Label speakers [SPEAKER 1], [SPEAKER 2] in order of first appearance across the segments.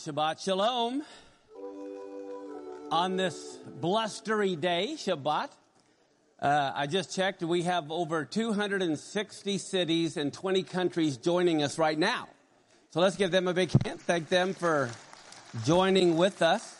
[SPEAKER 1] Shabbat Shalom. On this blustery day, Shabbat, I just checked. We have over 260 cities and 20 countries joining us right now. So let's give them a big hand. Thank them for joining with us.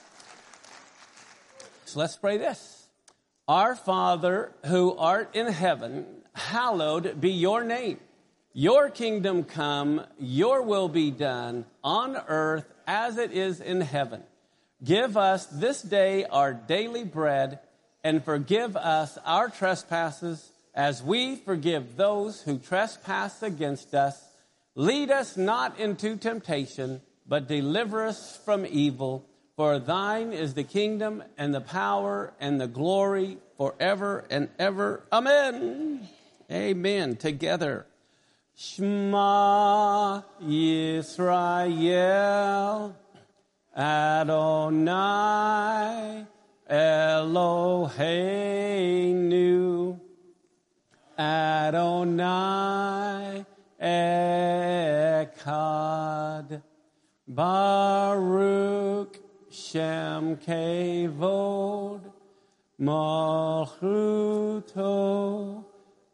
[SPEAKER 1] So let's pray this. Our Father, who art in heaven, hallowed be your name. Your kingdom come, your will be done on earth as it is in heaven. Give us this day our daily bread, and forgive us our trespasses as we forgive those who trespass against us. Lead us not into temptation, but deliver us from evil. For thine is the kingdom and the power and the glory forever and ever. Amen. Amen. Together. Shema Yisrael, Adonai Eloheinu, Adonai Echad, Baruch Shem Kevod, Malchuto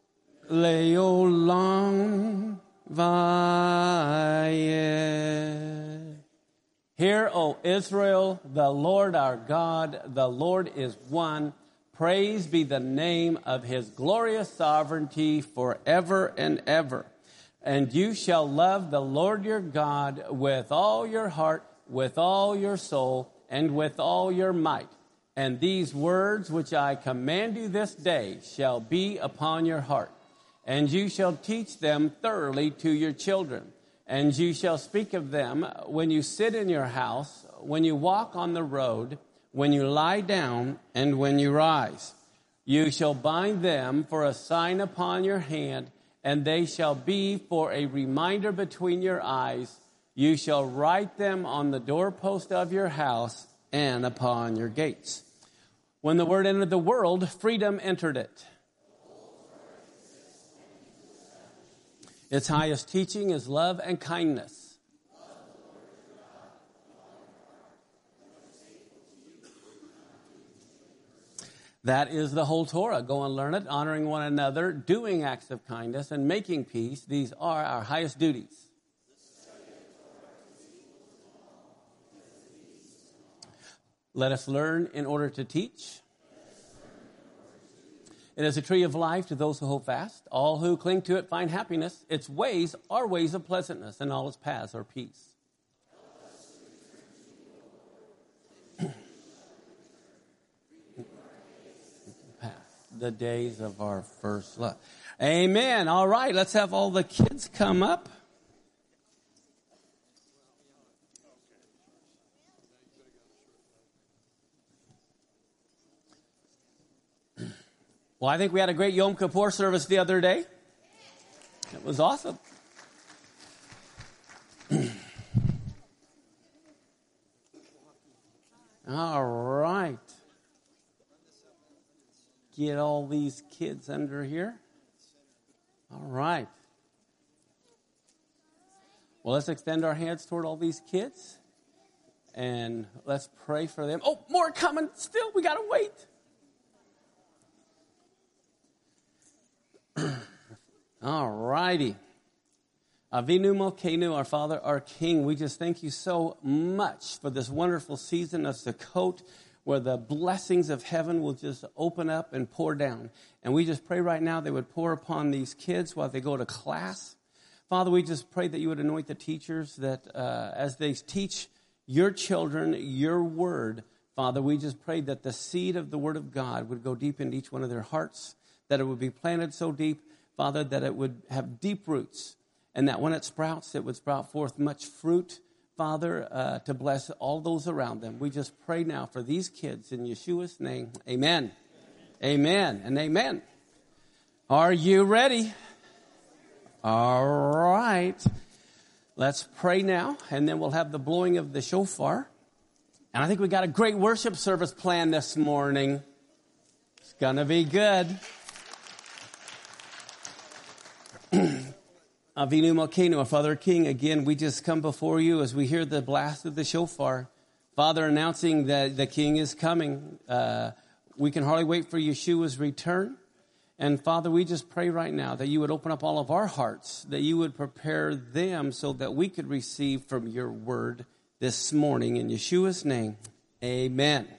[SPEAKER 1] Leolam Vayeh. Hear, O Israel, the Lord our God, the Lord is one. Praise be the name of his glorious sovereignty forever and ever. And you shall love the Lord your God with all your heart, with all your soul, and with all your might. And these words which I command you this day shall be upon your heart. And you shall teach them thoroughly to your children. And you shall speak of them when you sit in your house, when you walk on the road, when you lie down, and when you rise. You shall bind them for a sign upon your hand, and they shall be for a reminder between your eyes. You shall write them on the doorpost of your house and upon your gates. When the word entered the world, freedom entered it. Its highest teaching is love and kindness. That is the whole Torah. Go and learn it, honoring one another, doing acts of kindness, and making peace. These are our highest duties. Let us learn in order to teach. It is a tree of life to those who hold fast. All who cling to it find happiness. Its ways are ways of pleasantness, and all its paths are peace. The days of our first love. Amen. All right, let's have all the kids come up. Well, I think we had a great Yom Kippur service the other day. It was awesome. All right. Get all these kids under here. All right. Well, let's extend our hands toward all these kids. And let's pray for them. Oh, more coming still. We got to wait. All righty. Avinu Malkeinu, our Father, our King, we just thank you so much for this wonderful season of Sukkot, where the blessings of heaven will just open up and pour down. And we just pray right now they would pour upon these kids while they go to class. Father, we just pray that you would anoint the teachers, that as they teach your children your word, Father, we just pray that the seed of the word of God would go deep into each one of their hearts, that it would be planted so deep, Father, that it would have deep roots, and that when it sprouts, it would sprout forth much fruit, Father, to bless all those around them. We just pray now for these kids in Yeshua's name. Amen. Amen and amen. Are you ready? All right. Let's pray now, and then we'll have the blowing of the shofar. And I think we got a great worship service planned this morning. It's going to be good. Avinu Malkeinu, our Father King, again, we just come before you as we hear the blast of the shofar. Father, announcing that the King is coming. We can hardly wait for Yeshua's return. And Father, we just pray right now that you would open up all of our hearts, that you would prepare them so that we could receive from your word this morning. In Yeshua's name, amen.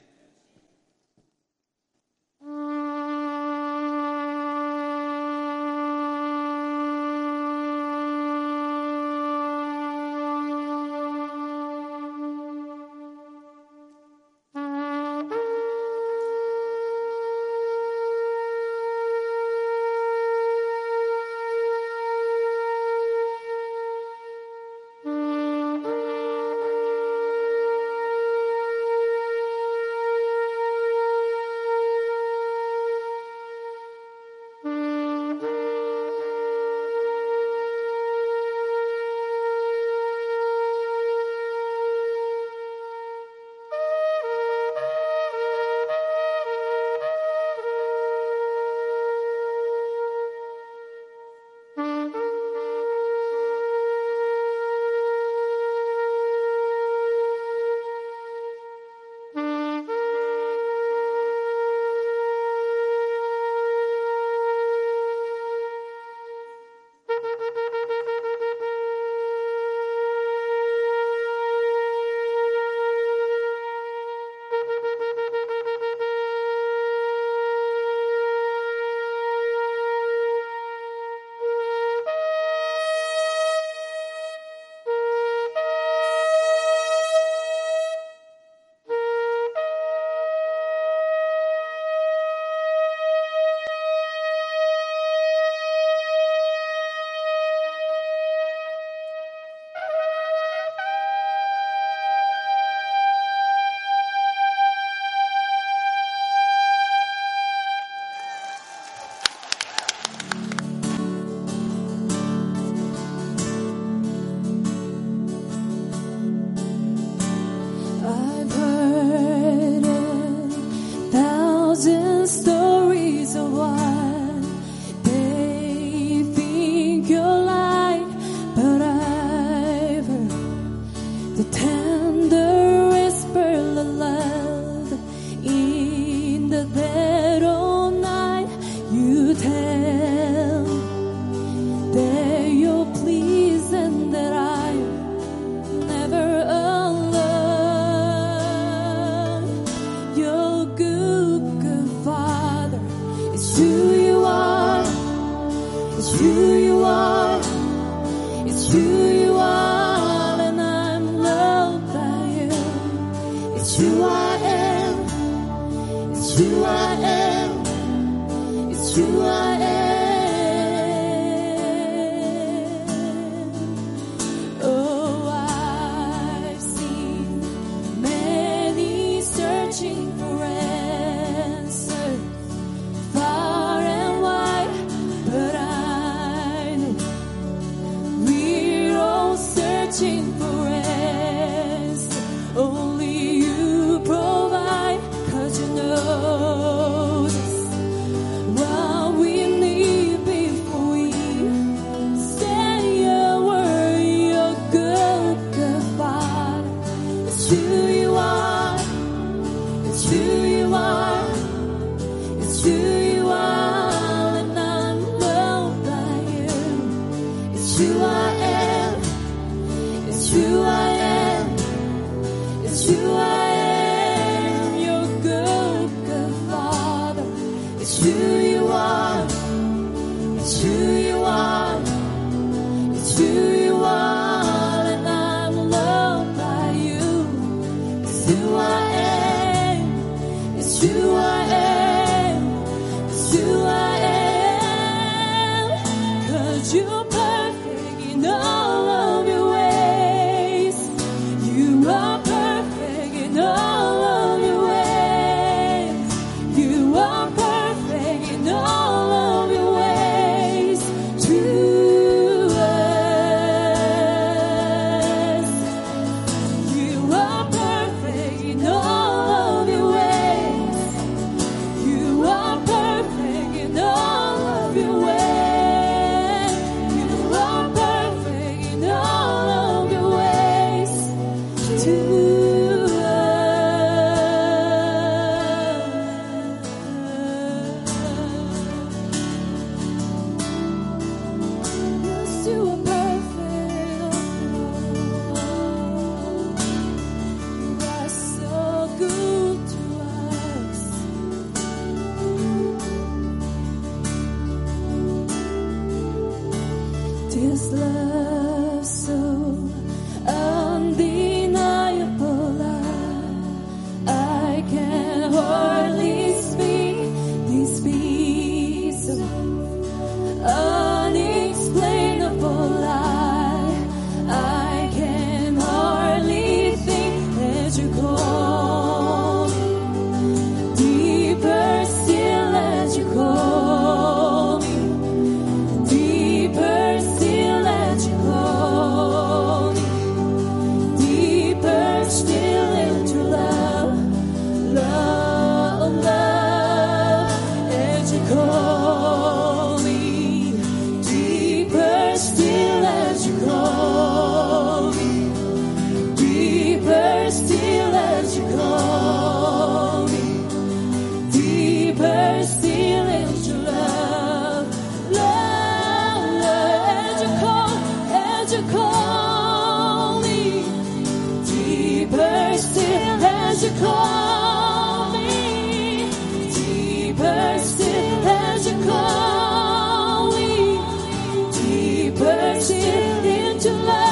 [SPEAKER 2] still as you call me, deeper still as you call me, deeper still into love.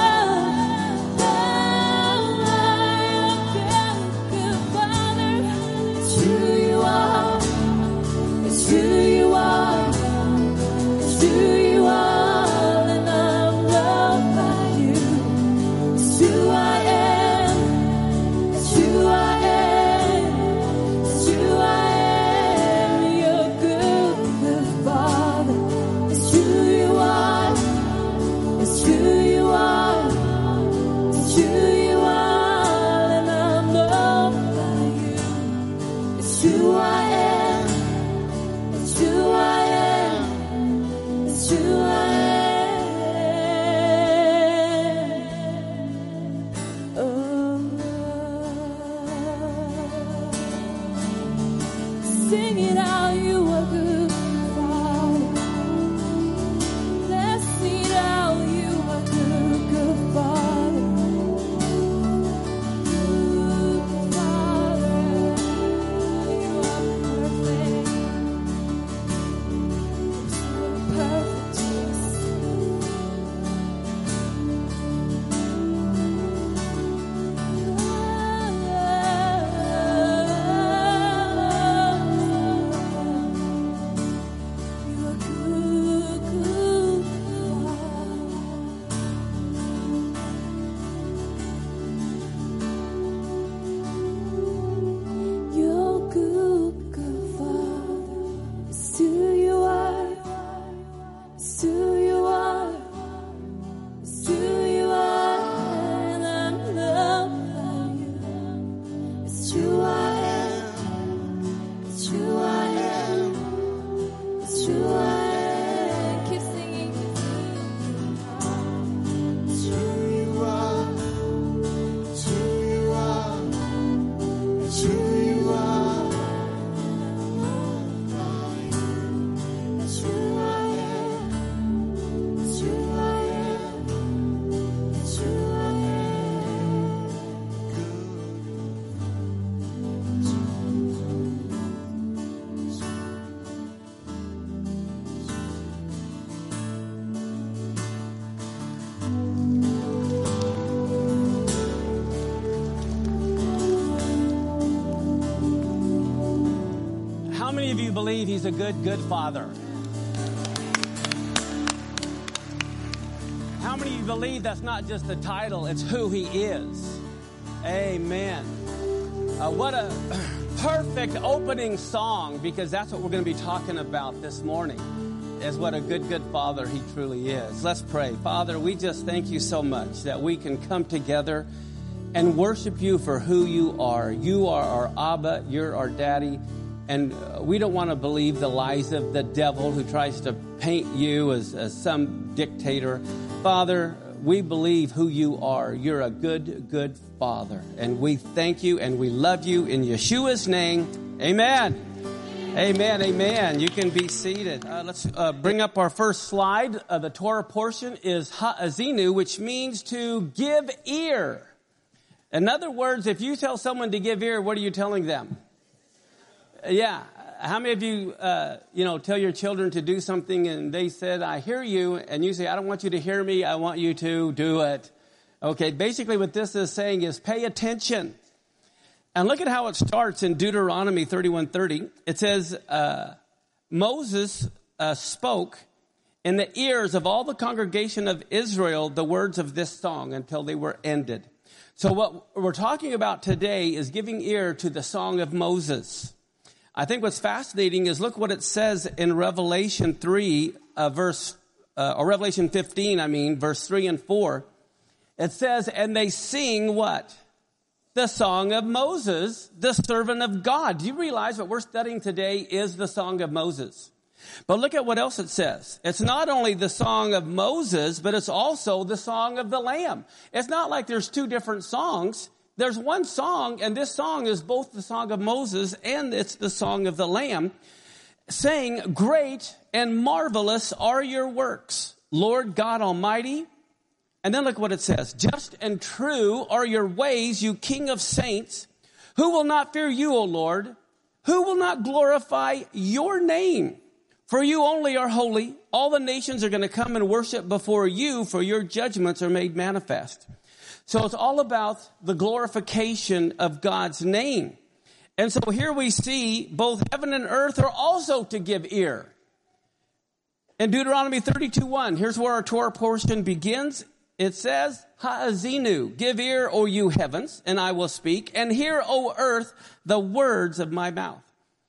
[SPEAKER 2] Good Father, it's who you are, it's who you are, it's who you are, and I'm loved by you. It's who I am, it's who I am, it's who I am. You're good, good Father. It's who you are, it's who you are, it's who you are, and I'm loved by you. It's who I am, it's who I am, it's who I am. Oh, sing it out, you are good, Father. Let's sing it out, you are good, good Father. Good Father, you are perfect. You are perfect, Jesus. You are good, good Father. You're good, good Father. It's who you are, it's who you are, it's who you are, and I'm loved by you. It's who I am, it's who I am, it's who I am. Keep singing. It's who you are, it's who you are, it's who you are. It's who I am, it's who I am, it's who I
[SPEAKER 1] How many of you believe he's a good, good father? How many of you believe that's not just a title, it's who he is? Amen. What a perfect opening song, because that's what we're going to be talking about this morning, is what a good, good father he truly is. Let's pray. Father, we just thank you so much that we can come together and worship you for who you are. You are our Abba, you're our daddy. And we don't want to believe the lies of the devil who tries to paint you as some dictator. Father, we believe who you are. You're a good, good father. And we thank you and we love you in Yeshua's name. Amen. Amen. Amen. You can be seated. Let's bring up our first slide. The Torah portion is ha'azinu, which means to give ear. In other words, if you tell someone to give ear, what are you telling them? Yeah. How many of you, tell your children to do something and they said, I hear you, and you say, I don't want you to hear me, I want you to do it. Okay, basically what this is saying is pay attention. And look at how it starts in Deuteronomy 31:30. It says, Moses spoke in the ears of all the congregation of Israel the words of this song until they were ended. So what we're talking about today is giving ear to the song of Moses. I think what's fascinating is look what it says in Revelation 15, verse 3 and 4. It says, and they sing what? The song of Moses, the servant of God. Do you realize what we're studying today is the song of Moses? But look at what else it says. It's not only the song of Moses, but it's also the song of the Lamb. It's not like there's two different songs. There's one song, and this song is both the song of Moses and it's the song of the Lamb, saying, great and marvelous are your works, Lord God Almighty, And then look what it says. Just and true are your ways, you King of saints. Who will not fear you, O Lord? Who will not glorify your name? For you only are holy. All the nations are going to come and worship before you, for your judgments are made manifest. So it's all about the glorification of God's name. And so here we see both heaven and earth are also to give ear. In Deuteronomy 32:1, here's where our Torah portion begins. It says, Ha'azinu, give ear, O you heavens, and I will speak, and hear, O earth, the words of my mouth.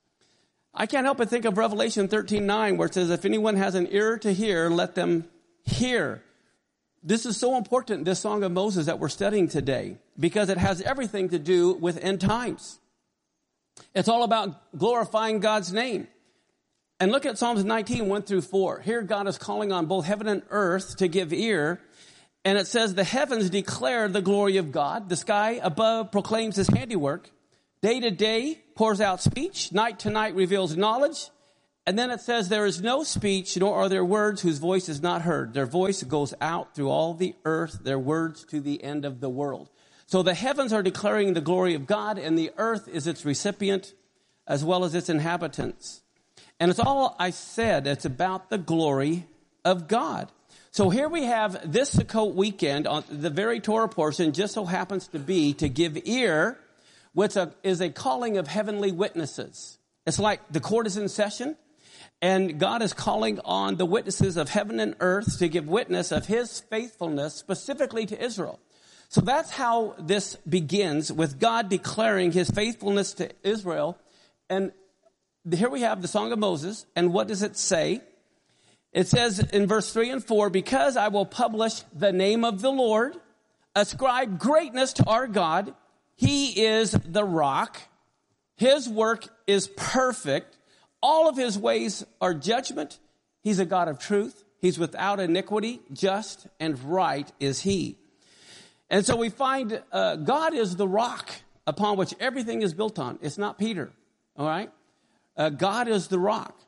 [SPEAKER 1] I can't help but think of Revelation 13:9, where it says, if anyone has an ear to hear, let them hear. This is so important, this Song of Moses that we're studying today, because it has everything to do with end times. It's all about glorifying God's name. And look at Psalms 19:1-4. Here God is calling on both heaven and earth to give ear. And it says, the heavens declare the glory of God. The sky above proclaims his handiwork. Day to day pours out speech. Night to night reveals knowledge. And then it says, there is no speech, nor are there words whose voice is not heard. Their voice goes out through all the earth, their words to the end of the world. So the heavens are declaring the glory of God, and the earth is its recipient as well as its inhabitants. And it's all I said, it's about the glory of God. So here we have this Sukkot weekend, on the very Torah portion just so happens to be to give ear, which is a calling of heavenly witnesses. It's like the court is in session, and God is calling on the witnesses of heaven and earth to give witness of his faithfulness specifically to Israel. So that's how this begins, with God declaring his faithfulness to Israel. And here we have the Song of Moses. And what does it say? It says in verse 3 and 4, because I will publish the name of the Lord, ascribe greatness to our God. He is the rock. His work is perfect. All of his ways are judgment. He's a God of truth. He's without iniquity. Just and right is he. And so we find God is the rock upon which everything is built on. It's not Peter. All right? God is the rock.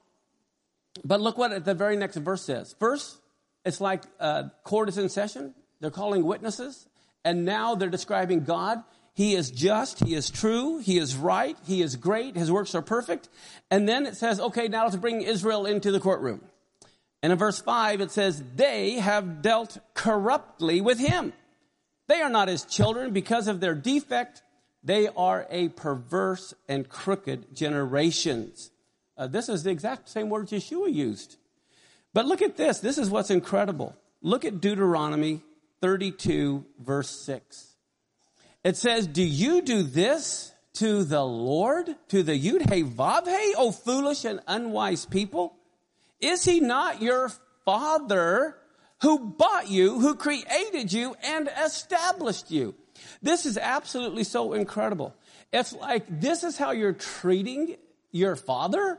[SPEAKER 1] But look what the very next verse says. First, it's like court is in session. They're calling witnesses. And now they're describing God. He is just. He is true. He is right. He is great. His works are perfect. And then it says, okay, now let's bring Israel into the courtroom. And in verse 5, it says, they have dealt corruptly with him. They are not his children because of their defect. They are a perverse and crooked generations. This is the exact same words Yeshua used. But look at this. This is what's incredible. Look at Deuteronomy 32, verse 6. It says, do you do this to the Lord, to the Yud-Heh-Vav-Heh, O foolish and unwise people? Is he not your father who bought you, who created you and established you? This is absolutely so incredible. It's like this is how you're treating your father.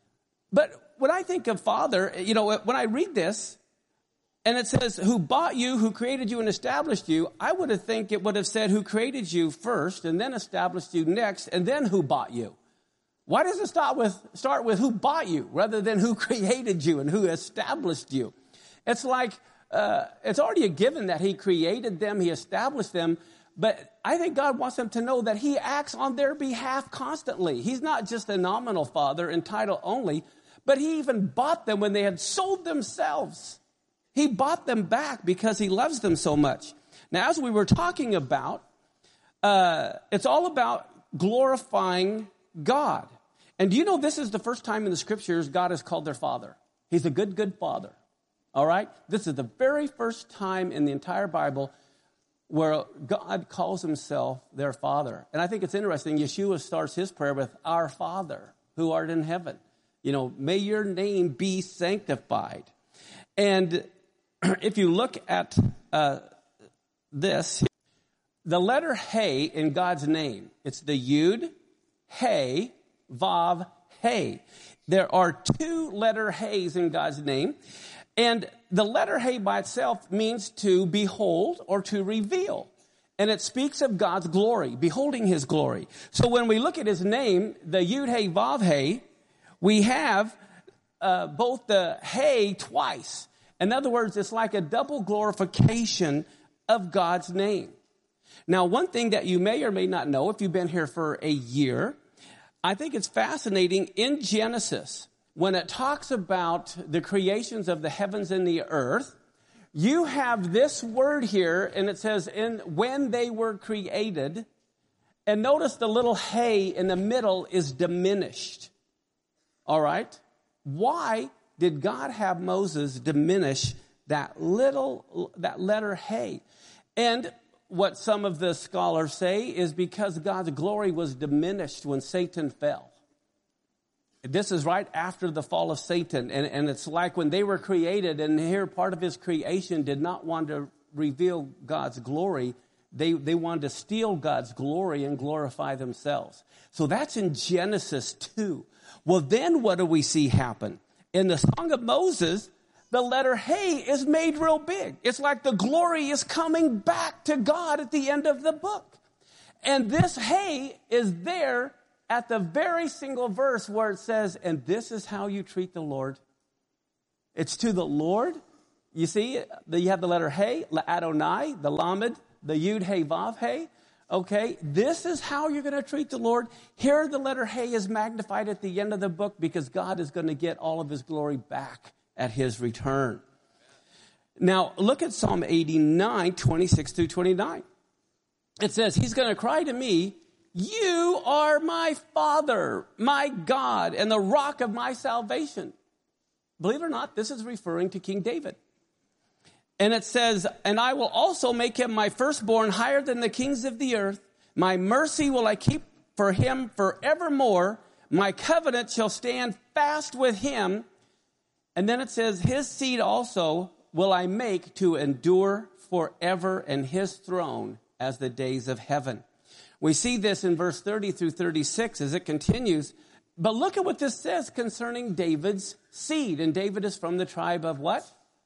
[SPEAKER 1] But when I think of father, you know, when I read this and it says who bought you, who created you and established you, I would have think it would have said who created you first and then established you next and then who bought you. Why does it start with who bought you rather than who created you and who established you? It's like it's already a given that he created them, he established them. But I think God wants them to know that he acts on their behalf constantly. He's not just a nominal father in title only, but he even bought them when they had sold themselves. He bought them back because he loves them so much. Now, as we were talking about, it's all about glorifying God. And do you know this is the first time in the scriptures God is called their father? He's a good, good father. All right? This is the very first time in the entire Bible where God calls himself their father. And I think it's interesting. Yeshua starts his prayer with, our Father who art in heaven. You know, may your name be sanctified. And if you look at this, the letter He in God's name, it's the Yud, He, Vav, He. There are two letter He's in God's name. And the letter He by itself means to behold or to reveal. And it speaks of God's glory, beholding his glory. So when we look at his name, the Yud-Heh-Vav-Heh, we have both the He twice. In other words, it's like a double glorification of God's name. Now, one thing that you may or may not know, if you've been here for a year, I think it's fascinating in Genesis, when it talks about the creations of the heavens and the earth, you have this word here, and it says, when they were created, and notice the little hey in the middle is diminished. All right? Why did God have Moses diminish that letter hey? And what some of the scholars say is because God's glory was diminished when Satan fell. This is right after the fall of Satan. And it's like when they were created, and here part of his creation did not want to reveal God's glory. They wanted to steal God's glory and glorify themselves. So that's in Genesis 2. Well, then what do we see happen? In the Song of Moses, the letter hey is made real big. It's like the glory is coming back to God at the end of the book. And this hey is there at the very single verse where it says, and this is how you treat the Lord. It's to the Lord. You see, you have the letter hey, Adonai, the Lamed, the Yud Hey Vav Hey. Okay, this is how you're going to treat the Lord. Here the letter hey is magnified at the end of the book because God is going to get all of his glory back at his return. Now, look at Psalm 89, 26 through 29. It says, he's going to cry to me, you are my Father, my God, and the rock of my salvation. Believe it or not, this is referring to King David. And it says, and I will also make him my firstborn higher than the kings of the earth. My mercy will I keep for him forevermore. My covenant shall stand fast with him. And then it says, his seed also will I make to endure forever, and his throne as the days of heaven. We see this in verse 30 through 36 as it continues. But look at what this says concerning David's seed. And David is from the tribe of what?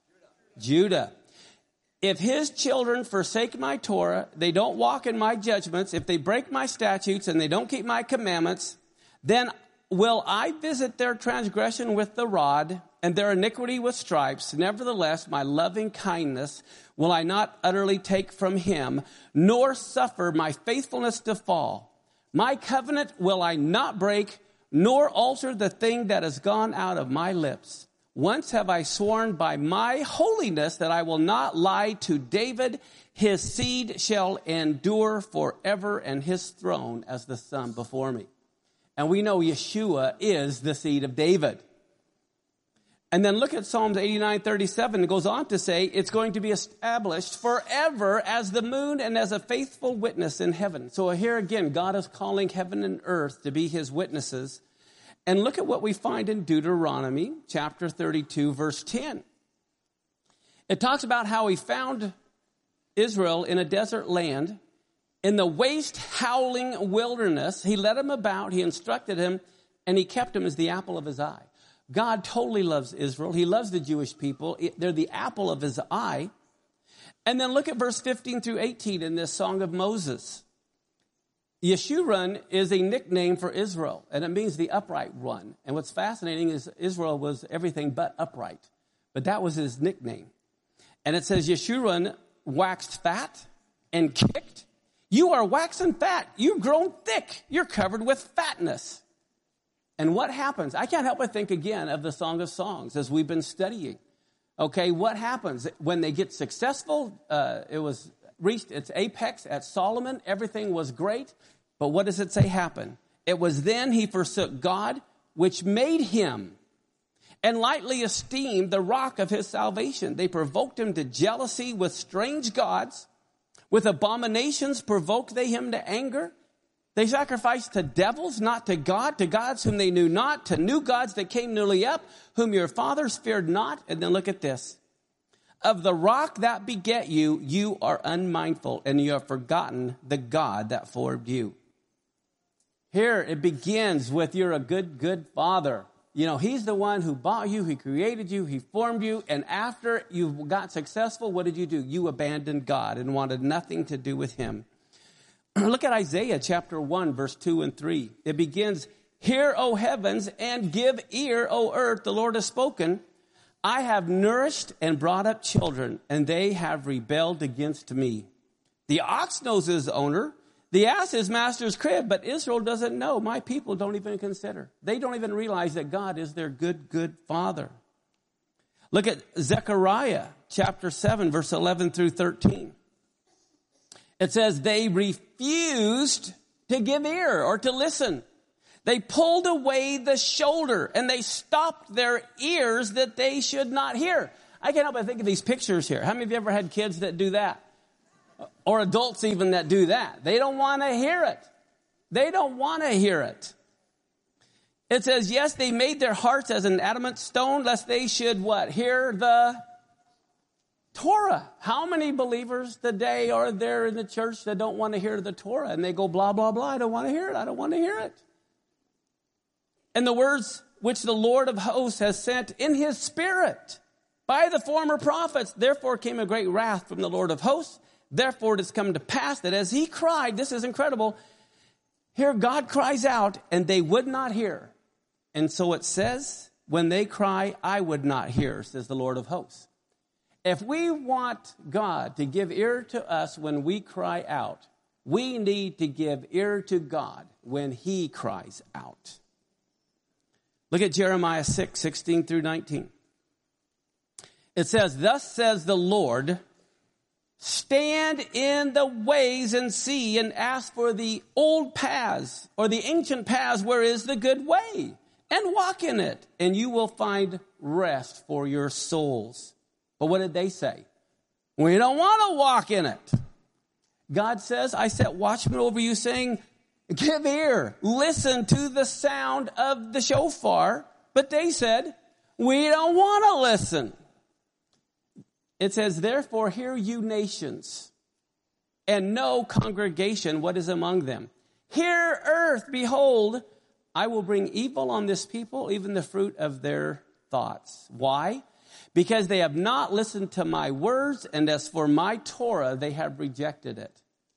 [SPEAKER 1] Judah. If his children forsake my Torah, they don't walk in my judgments, if they break my statutes and they don't keep my commandments, then will I visit their transgression with the rod and their iniquity with stripes. Nevertheless, my loving kindness will I not utterly take from him, nor suffer my faithfulness to fall. My covenant will I not break, nor alter the thing that has gone out of my lips. Once have I sworn by my holiness that I will not lie to David. His seed shall endure forever, and his throne as the sun before me. And we know Yeshua is the seed of David. And then look at Psalms 89:37. It goes on to say it's going to be established forever as the moon and as a faithful witness in heaven. So here again, God is calling heaven and earth to be his witnesses. And look at what we find in Deuteronomy chapter 32, verse 10. It talks about how he found Israel in a desert land, in the waste, howling wilderness. He led him about, he instructed him, and he kept him as the apple of his eye. God totally loves Israel. He loves the Jewish people. They're the apple of his eye. And then look at verse 15 through 18 in this Song of Moses. Yeshurun is a nickname for Israel, and it means the upright one. And what's fascinating is Israel was everything but upright, but that was his nickname. And it says, Yeshurun waxed fat and kicked. You are waxen fat. You've grown thick. You're covered with fatness. And what happens? I can't help but think again of the Song of Songs as we've been studying. Okay, what happens when they get successful? It was reached its apex at Solomon. Everything was great. But what does it say happened? It was then he forsook God, which made him, and lightly esteemed the rock of his salvation. They provoked him to jealousy with strange gods. With abominations provoked they him to anger. They sacrificed to devils, not to God, to gods whom they knew not, to new gods that came newly up, whom your fathers feared not. And then look at this. Of the rock that beget you, you are unmindful, and you have forgotten the God that formed you. Here it begins with you're a good, good father. You know, he's the one who bought you, he created you, he formed you, and after you got successful, what did you do? You abandoned God and wanted nothing to do with him. Look at Isaiah chapter 1, verse 2 and 3. It begins, hear, O heavens, and give ear, O earth, the Lord has spoken. I have nourished and brought up children, and they have rebelled against me. The ox knows his owner, the ass his master's crib, but Israel doesn't know. My people don't even consider. They don't even realize that God is their good father. Look at Zechariah chapter 7, verse 11 through 13. It says, they refused to give ear or to listen. They pulled away the shoulder and they stopped their ears that they should not hear. I can't help but think of these pictures here. How many of you ever had kids that do that? Or adults even that do that? They don't want to hear it. They don't want to hear it. It says, yes, they made their hearts as an adamant stone, lest they should what? Hear the Torah. How many believers today are there in the church that don't want to hear the Torah? And they go, blah, blah, blah. I don't want to hear it. I don't want to hear it. And the words which the Lord of hosts has sent in his spirit by the former prophets, therefore came a great wrath from the Lord of hosts. Therefore it has come to pass that as he cried, this is incredible, here God cries out and they would not hear. And so it says, when they cry, I would not hear, says the Lord of hosts. If we want God to give ear to us when we cry out, we need to give ear to God when he cries out. Look at Jeremiah 6, 16 through 19. It says, thus says the Lord, stand in the ways and see and ask for the old paths or the ancient paths where is the good way and walk in it and you will find rest for your souls. But what did they say? We don't want to walk in it. God says, I set watchmen over you saying, give ear, listen to the sound of the shofar. But they said, we don't want to listen. It says, therefore, hear you nations, and know congregation what is among them. Hear earth, behold, I will bring evil on this people, even the fruit of their thoughts. Why? Because they have not listened to my words, and as for my Torah, they have rejected it.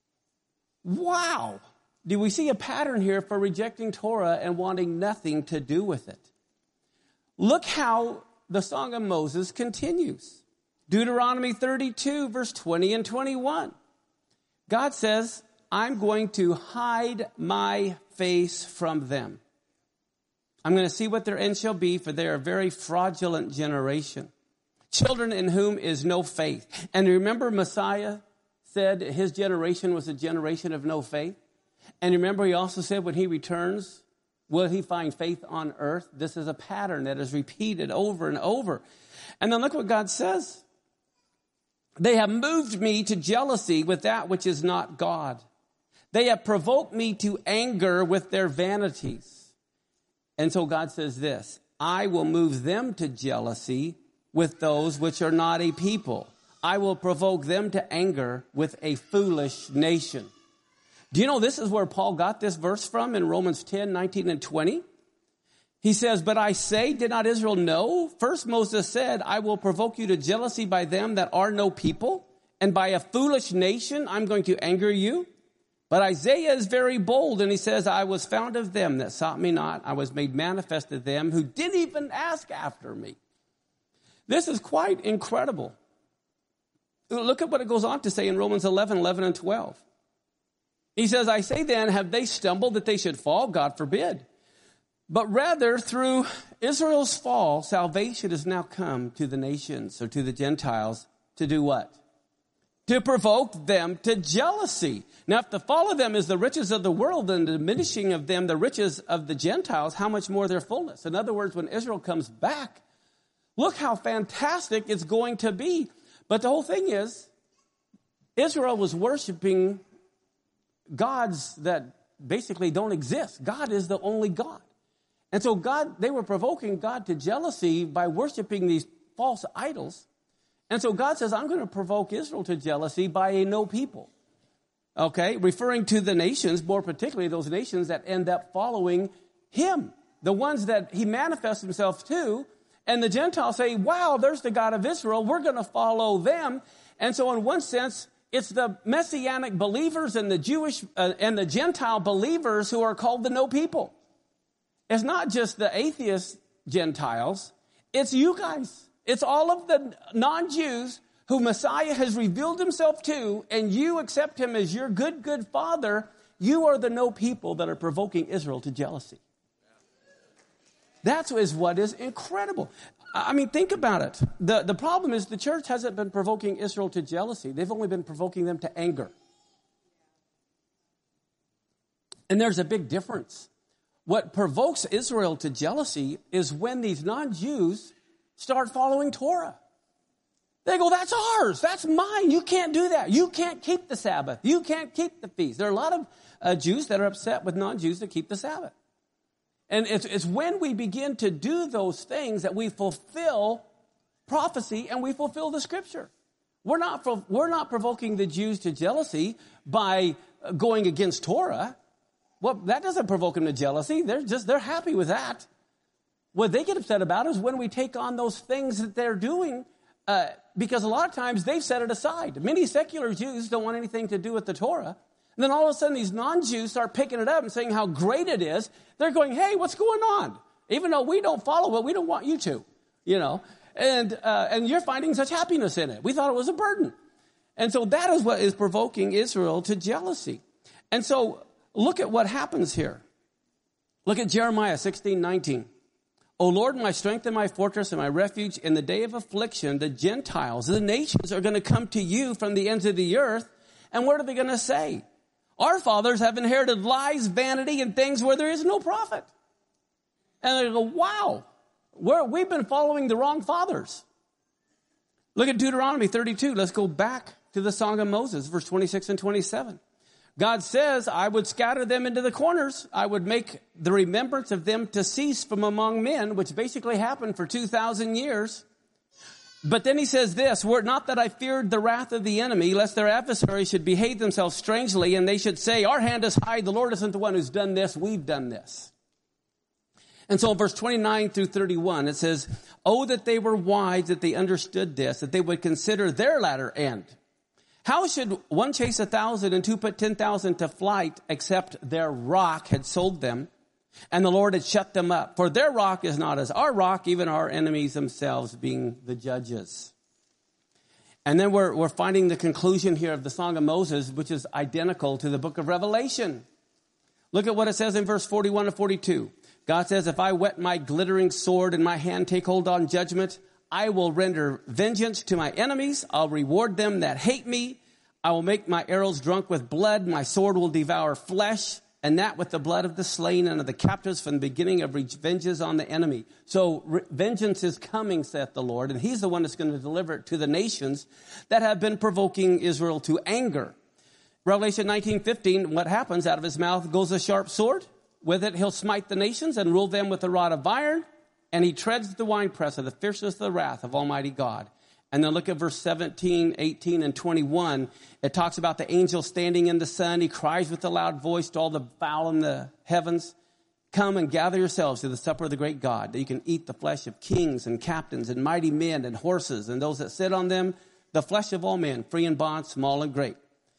[SPEAKER 1] Wow. Do we see a pattern here for rejecting Torah and wanting nothing to do with it? Look how the Song of Moses continues. Deuteronomy 32, verse 20 and 21. God says, I'm going to hide my face from them. I'm going to see what their end shall be, for they are a very fraudulent generation. Children in whom is no faith. And remember, Messiah said his generation was a generation of no faith. And remember, he also said when he returns, will he find faith on earth? This is a pattern that is repeated over and over. And then look what God says. They have moved me to jealousy with that which is not God. They have provoked me to anger with their vanities. And so God says this, I will move them to jealousy with those which are not a people. I will provoke them to anger with a foolish nation. Do you know this is where Paul got this verse from in Romans 10, 19 and 20? He says, but I say, did not Israel know? First Moses said, I will provoke you to jealousy by them that are no people, and by a foolish nation I'm going to anger you. But Isaiah is very bold, and he says, I was found of them that sought me not. I was made manifest to them who didn't even ask after me. This is quite incredible. Look at what it goes on to say in Romans 11, 11 and 12. He says, I say then, have they stumbled that they should fall? God forbid. But rather, through Israel's fall, salvation has now come to the nations, or to the Gentiles, to do what? To provoke them to jealousy. Now, if the fall of them is the riches of the world, and the diminishing of them the riches of the Gentiles, how much more their fullness? In other words, when Israel comes back, look how fantastic it's going to be. But the whole thing is, Israel was worshiping gods that basically don't exist. God is the only God. And so they were provoking God to jealousy by worshiping these false idols. And so God says, I'm going to provoke Israel to jealousy by a no people. Okay, referring to the nations, more particularly those nations that end up following him. The ones that he manifests himself to. And the Gentiles say, wow, there's the God of Israel. We're going to follow them. And so in one sense, it's the Messianic believers and the Jewish and the Gentile believers who are called the no people. It's not just the atheist Gentiles. It's you guys. It's all of the non-Jews who Messiah has revealed himself to, and you accept him as your good father. You are the no people that are provoking Israel to jealousy. That is what is incredible. I mean, think about it. The problem is the church hasn't been provoking Israel to jealousy. They've only been provoking them to anger. And there's a big difference. What provokes Israel to jealousy is when these non-Jews start following Torah. They go, that's ours. That's mine. You can't do that. You can't keep the Sabbath. You can't keep the feast. There are a lot of Jews that are upset with non-Jews that keep the Sabbath. And it's when we begin to do those things that we fulfill prophecy and we fulfill the scripture. We're not provoking the Jews to jealousy by going against Torah. Well, that doesn't provoke them to jealousy. They're happy with that. What they get upset about is when we take on those things that they're doing, because a lot of times they've set it aside. Many secular Jews don't want anything to do with the Torah. And then all of a sudden these non-Jews start picking it up and saying how great it is. They're going, hey, what's going on? Even though we don't follow it, we don't want you to, you know. And you're finding such happiness in it. We thought it was a burden. And so that is what is provoking Israel to jealousy. And so look at what happens here. Look at Jeremiah 16:19. O Lord, my strength and my fortress and my refuge, in the day of affliction, the Gentiles, the nations are going to come to you from the ends of the earth. And what are they going to say? Our fathers have inherited lies, vanity, and things where there is no profit. And they go, wow, we've been following the wrong fathers. Look at Deuteronomy 32. Let's go back to the Song of Moses, verse 26 and 27. God says, I would scatter them into the corners. I would make the remembrance of them to cease from among men, which basically happened for 2,000 years. But then he says this, were it not that I feared the wrath of the enemy, lest their adversaries should behave themselves strangely, and they should say, our hand is high, the Lord isn't the one who's done this, we've done this. And so in verse 29 through 31, it says, oh, that they were wise, that they understood this, that they would consider their latter end. How should one chase 1,000 and two put 10,000 to flight, except their rock had sold them, and the Lord had shut them up? For their rock is not as our rock, even our enemies themselves being the judges. And then we're finding the conclusion here of the Song of Moses, which is identical to the book of Revelation. Look at what it says in verse 41 to 42. God says, if I whet my glittering sword and my hand take hold on judgment, I will render vengeance to my enemies. I'll reward them that hate me. I will make my arrows drunk with blood. My sword will devour flesh, and that with the blood of the slain and of the captives from the beginning of revenges on the enemy. So vengeance is coming, saith the Lord, and he's the one that's going to deliver it to the nations that have been provoking Israel to anger. Revelation 19:15, what happens? Out of his mouth goes a sharp sword. With it he'll smite the nations and rule them with a rod of iron. And he treads the winepress of the fierceness of the wrath of Almighty God. And then look at verse 17, 18, and 21. It talks about the angel standing in the sun. He cries with a loud voice to all the fowl in the heavens, come and gather yourselves to the supper of the great God, that you can eat the flesh of kings and captains and mighty men and horses and those that sit on them, the flesh of all men, free and bond, small and great.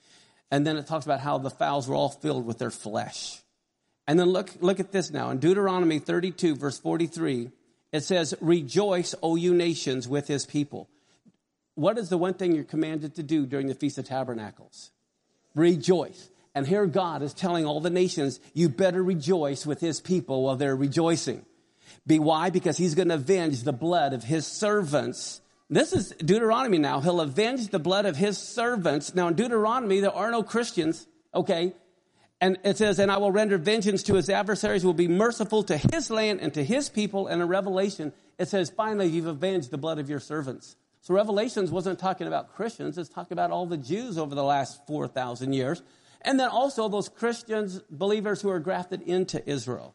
[SPEAKER 1] And then it talks about how the fowls were all filled with their flesh. And then look at this now. In Deuteronomy 32, verse 43, it says, rejoice, O you nations, with his people. What is the one thing you're commanded to do during the Feast of Tabernacles? Rejoice. And here God is telling all the nations, you better rejoice with his people while they're rejoicing. Why? Because he's going to avenge the blood of his servants. This is Deuteronomy now. He'll avenge the blood of his servants. Now in Deuteronomy, there are no Christians, okay? And it says, and I will render vengeance to his adversaries, will be merciful to his land and to his people. And in Revelation, it says, finally, you've avenged the blood of your servants. So Revelations wasn't talking about Christians. It's talking about all the Jews over the last 4,000 years. And then also those Christians, believers who are grafted into Israel.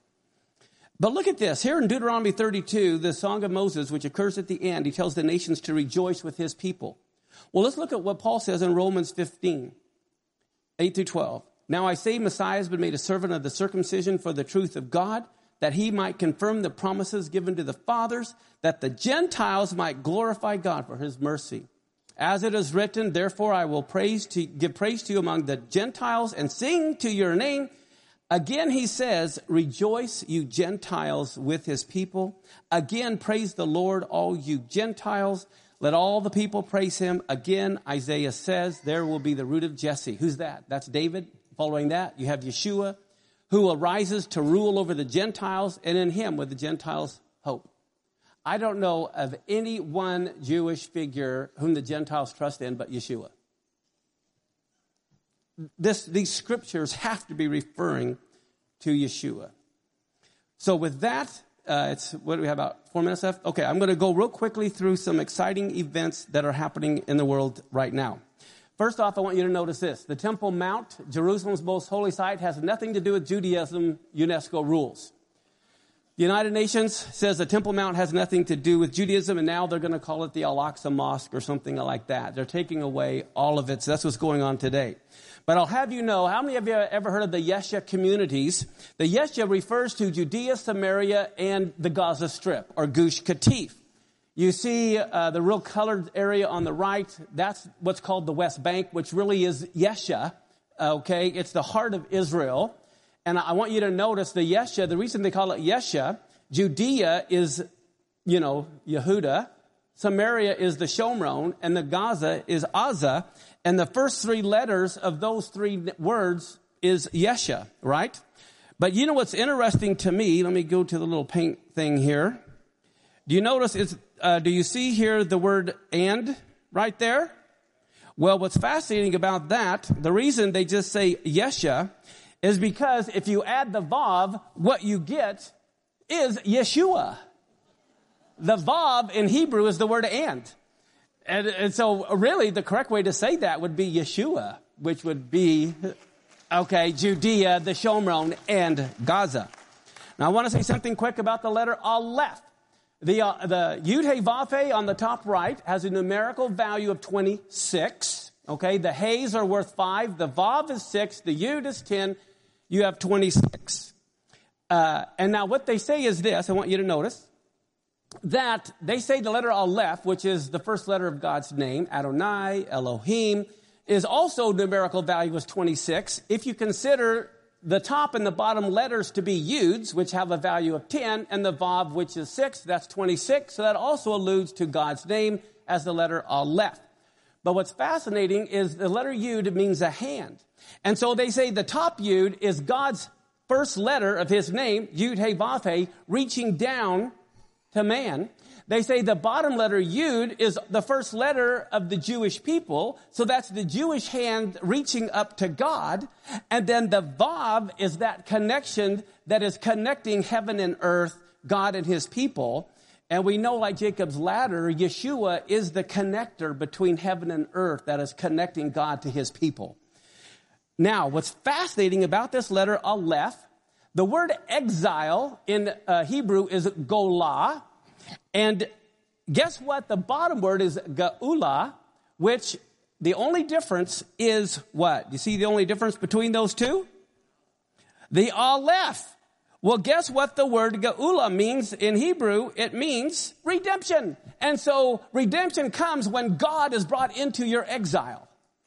[SPEAKER 1] But look at this. Here in Deuteronomy 32, the Song of Moses, which occurs at the end, he tells the nations to rejoice with his people. Well, let's look at what Paul says in Romans 15, 8 through 12. Now I say Messiah has been made a servant of the circumcision for the truth of God, that he might confirm the promises given to the fathers, that the Gentiles might glorify God for his mercy. As it is written, therefore I will give praise to you among the Gentiles and sing to your name. Again, he says, rejoice, you Gentiles, with his people. Again, praise the Lord, all you Gentiles. Let all the people praise him. Again, Isaiah says, there will be the root of Jesse. Who's that? That's David. Following that, you have Yeshua, who arises to rule over the Gentiles, and in him with the Gentiles hope. I don't know of any one Jewish figure whom the Gentiles trust in but Yeshua. These scriptures have to be referring to Yeshua. So with that, what do we have, about 4 minutes left? Okay, I'm going to go real quickly through some exciting events that are happening in the world right now. First off, I want you to notice this. The Temple Mount, Jerusalem's most holy site, has nothing to do with Judaism UNESCO rules. The United Nations says the Temple Mount has nothing to do with Judaism, and now they're going to call it the Al-Aqsa Mosque or something like that. They're taking away all of it. So that's what's going on today. But I'll have you know, how many of you have ever heard of the Yeshua communities? The Yeshua refers to Judea, Samaria, and the Gaza Strip, or Gush Katif. You see the real colored area on the right. That's what's called the West Bank, which really is Yeshua. Okay, it's the heart of Israel. And I want you to notice the Yeshua, the reason they call it Yeshua, Judea is, Yehuda. Samaria is the Shomron, and the Gaza is Aza. And the first three letters of those three words is Yeshua, right? But you know what's interesting to me? Let me go to the little paint thing here. Do you notice, do you see here the word and right there? Well, what's fascinating about that, the reason they just say Yeshua is because if you add the Vav, what you get is Yeshua. The Vav in Hebrew is the word and. And so really the correct way to say that would be Yeshua, which would be, Judea, the Shomron, and Gaza. Now I want to say something quick about the letter Aleph. The Yud-Heh-Vav-Heh on the top right has a numerical value of 26. Okay, the Heys are worth 5. The Vav is 6. The Yud is 10. You have 26. And now what they say is this, I want you to notice, that they say the letter Aleph, which is the first letter of God's name, Adonai, Elohim, is also numerical value is 26. If you consider the top and the bottom letters to be Yuds, which have a value of 10, and the Vav, which is 6, that's 26. So that also alludes to God's name as the letter Aleph. But what's fascinating is the letter Yud means a hand. And so they say the top Yud is God's first letter of his name, Yud-Heh-Vav-Heh, reaching down to man. They say the bottom letter Yud is the first letter of the Jewish people. So that's the Jewish hand reaching up to God. And then the Vav is that connection that is connecting heaven and earth, God and his people. And we know, like Jacob's ladder, Yeshua is the connector between heaven and earth that is connecting God to his people. Now, what's fascinating about this letter Aleph, the word exile in Hebrew is golah. And guess what? The bottom word is geula, which the only difference is what? You see the only difference between those two? The Aleph. Well, guess what the word geula means in Hebrew? It means redemption. And so redemption comes when God is brought into your exile.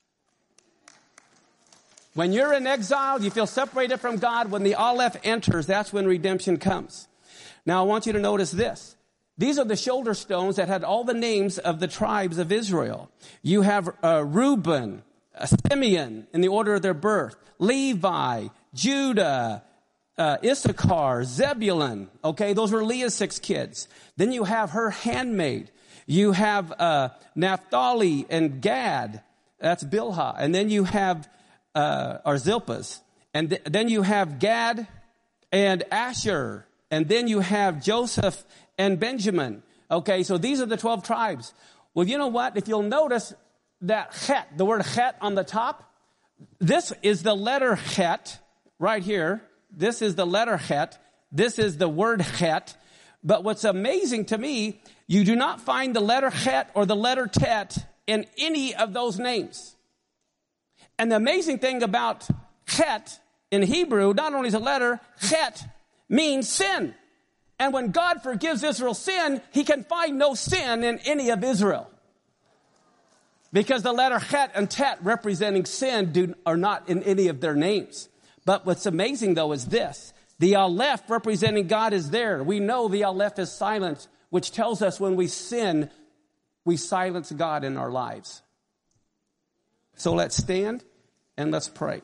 [SPEAKER 1] When you're in exile, you feel separated from God. When the Aleph enters, that's when redemption comes. Now, I want you to notice this. These are the shoulder stones that had all the names of the tribes of Israel. You have Reuben, Simeon in the order of their birth, Levi, Judah, Issachar, Zebulun. Okay, those were Leah's 6 kids. Then you have her handmaid. You have Naphtali and Gad. That's Bilhah. And then you have Zilpah's. And then you have Gad and Asher. And then you have Joseph and Benjamin. Okay, so these are the 12 tribes. Well, you know what? If you'll notice that chet, the word chet on the top, this is the letter chet right here. This is the letter chet. This is the word chet. But what's amazing to me, you do not find the letter chet or the letter tet in any of those names. And the amazing thing about chet in Hebrew, not only is a letter, chet means sin. And when God forgives Israel's sin, he can find no sin in any of Israel. Because the letter chet and tet representing sin are not in any of their names. But what's amazing, though, is this. The Aleph representing God is there. We know the Aleph is silent, which tells us when we sin, we silence God in our lives. So let's stand and let's pray.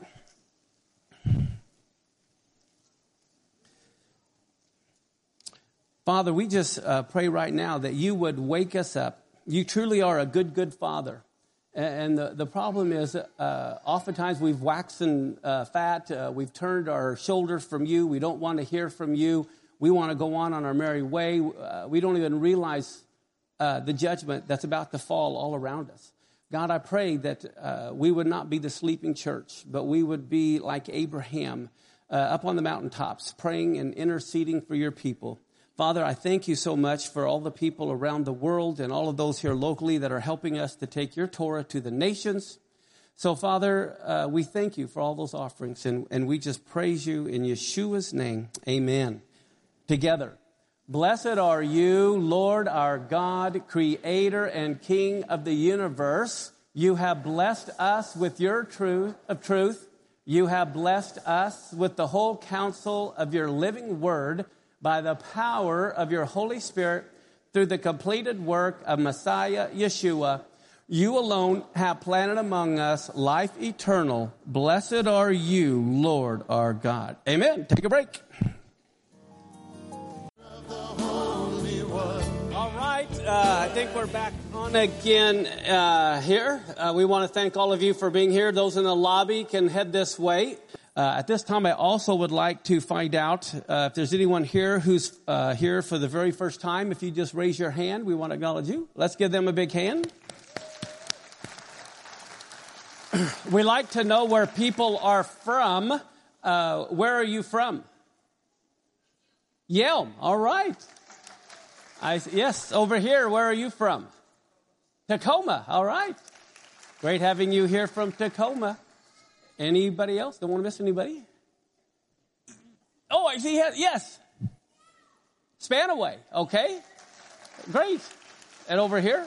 [SPEAKER 1] Father, we just pray right now that you would wake us up. You truly are a good, good Father. And the problem is, oftentimes we've waxen fat. We've turned our shoulders from you. We don't want to hear from you. We want to go on our merry way. We don't even realize the judgment that's about to fall all around us. God, I pray that we would not be the sleeping church, but we would be like Abraham up on the mountaintops, praying and interceding for your people. Father, I thank you so much for all the people around the world and all of those here locally that are helping us to take your Torah to the nations. So, Father, we thank you for all those offerings, and we just praise you in Yeshua's name. Amen. Together. Blessed are you, Lord our God, creator and king of the universe. You have blessed us with your truth. You have blessed us with the whole counsel of your living word by the power of your Holy Spirit through the completed work of Messiah Yeshua. You alone have planted among us life eternal. Blessed are you, Lord our God. Amen. Take a break. All right, I think we're back on again here. We want to thank all of you for being here. Those in the lobby can head this way. At this time, I also would like to find out if there's anyone here who's here for the very first time. If you just raise your hand, we want to acknowledge you. Let's give them a big hand. We like to know where people are from. Where are you from? Yelm. All right. Yes, over here. Where are you from? Tacoma. All right. Great having you here from Tacoma. Anybody else? Don't want to miss anybody? Oh, I see. Yes. Spanaway. Okay. Great. And over here?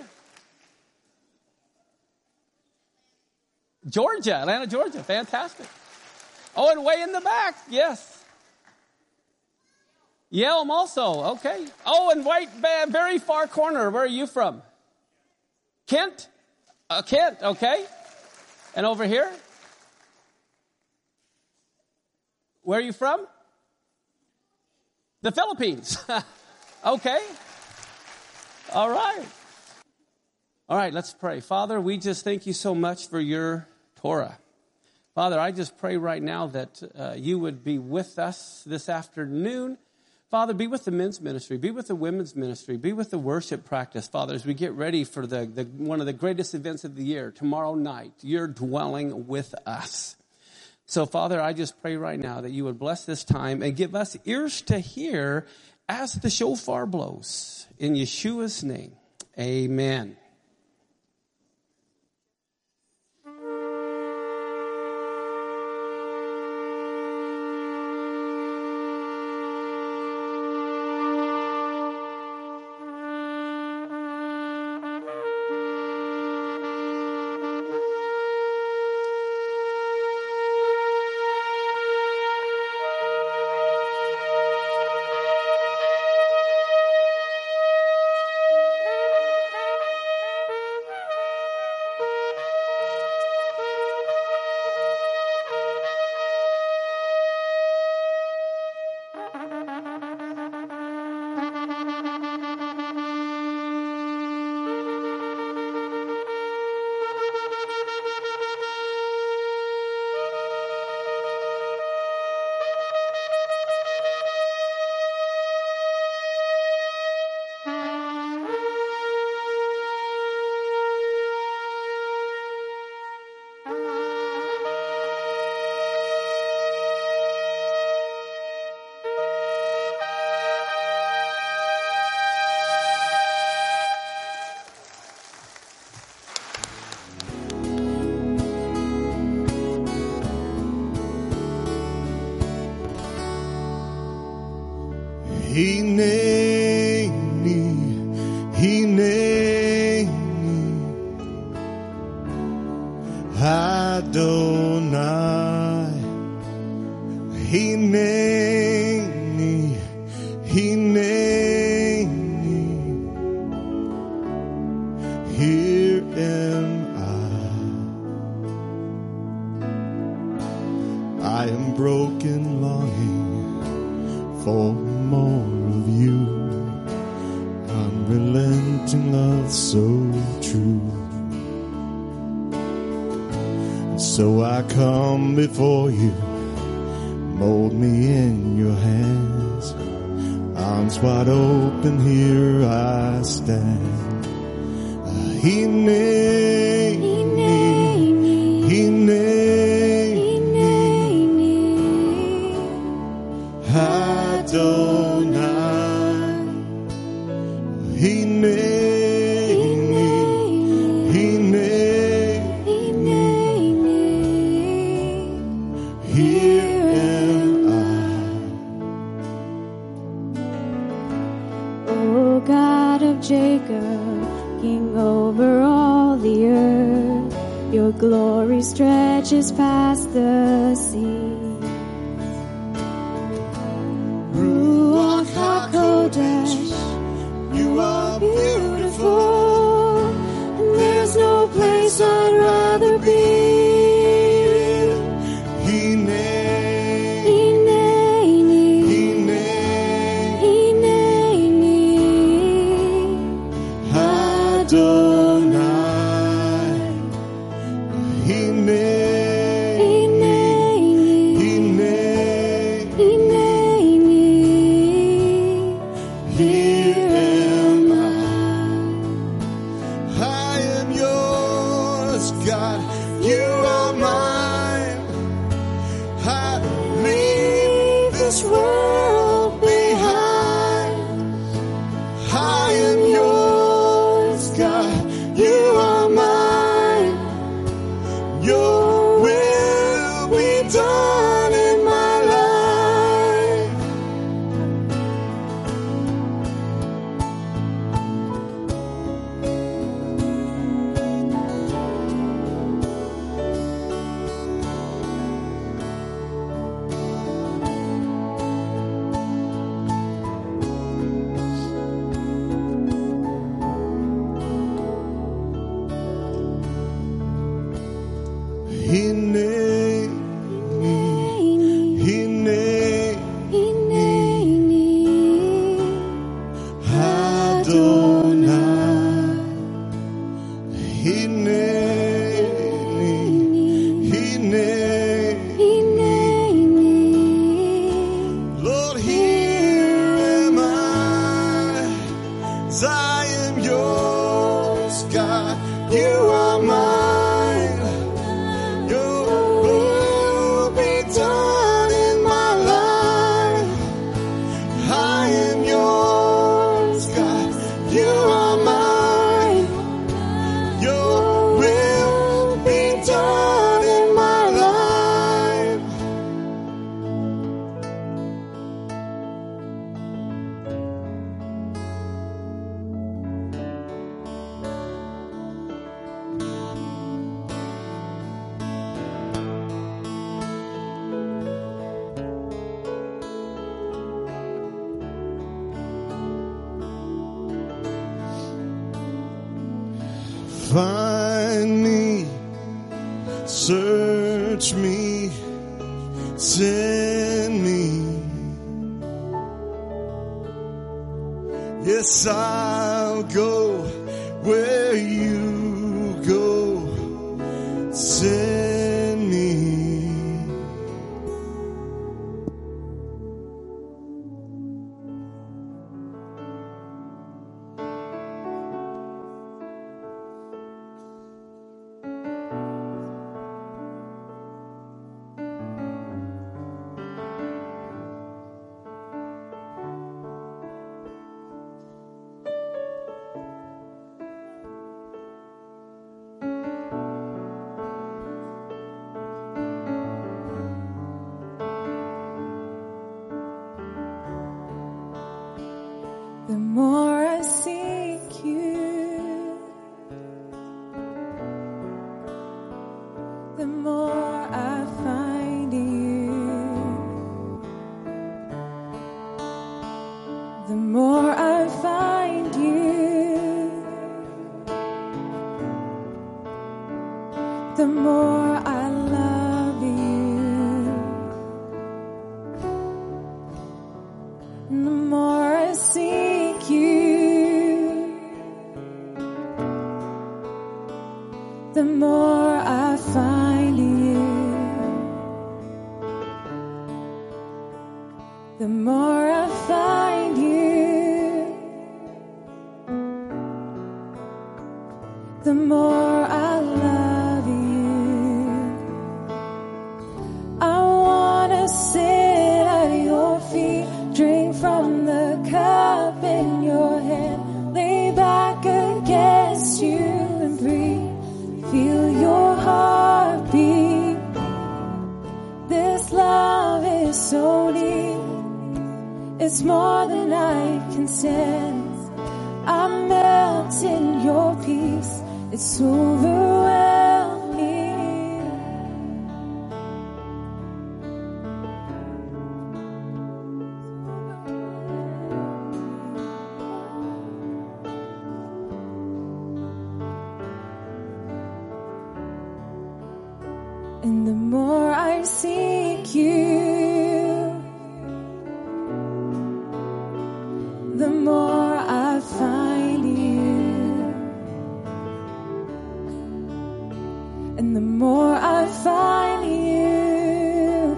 [SPEAKER 1] Georgia. Atlanta, Georgia. Fantastic. Oh, and way in the back. Yes. Yelm also. Okay. Oh, and right very far corner. Where are you from? Kent? Kent. Okay. And over here? Where are you from? The Philippines. Okay. All right. All right, let's pray. Father, we just thank you so much for your Torah. Father, I just pray right now that you would be with us this afternoon. Father, be with the men's ministry, be with the women's ministry, be with the worship practice, Father, as we get ready for the one of the greatest events of the year, tomorrow night. You're dwelling with us. So, Father, I just pray right now that you would bless this time and give us ears to hear as the shofar blows. In Yeshua's name, amen.
[SPEAKER 3] for more of you. Unrelenting love so true. So I come before you, mold me in your hands. Arms wide open, here I stand.
[SPEAKER 2] O God of Jacob, King over all the earth, your glory stretches past the sea. Ruach HaKodesh, you are beautiful, and there's no place I'd rather be.
[SPEAKER 3] Find me, search me, send me. Yes, I'll go where you go. Send me.
[SPEAKER 2] The more I seek you, the more I find you. The more I find you, the more I love you. And the more I seek you, the more I find you. The more I find you, the more I love you. I wanna sit at your feet, drink from the cup in your hand, lay back against you and breathe, feel your heartbeat. This love is so deep, it's more than I can stand. I melt in your peace, it's overwhelming. And the more I seek you, the more I find you. And the more I find you,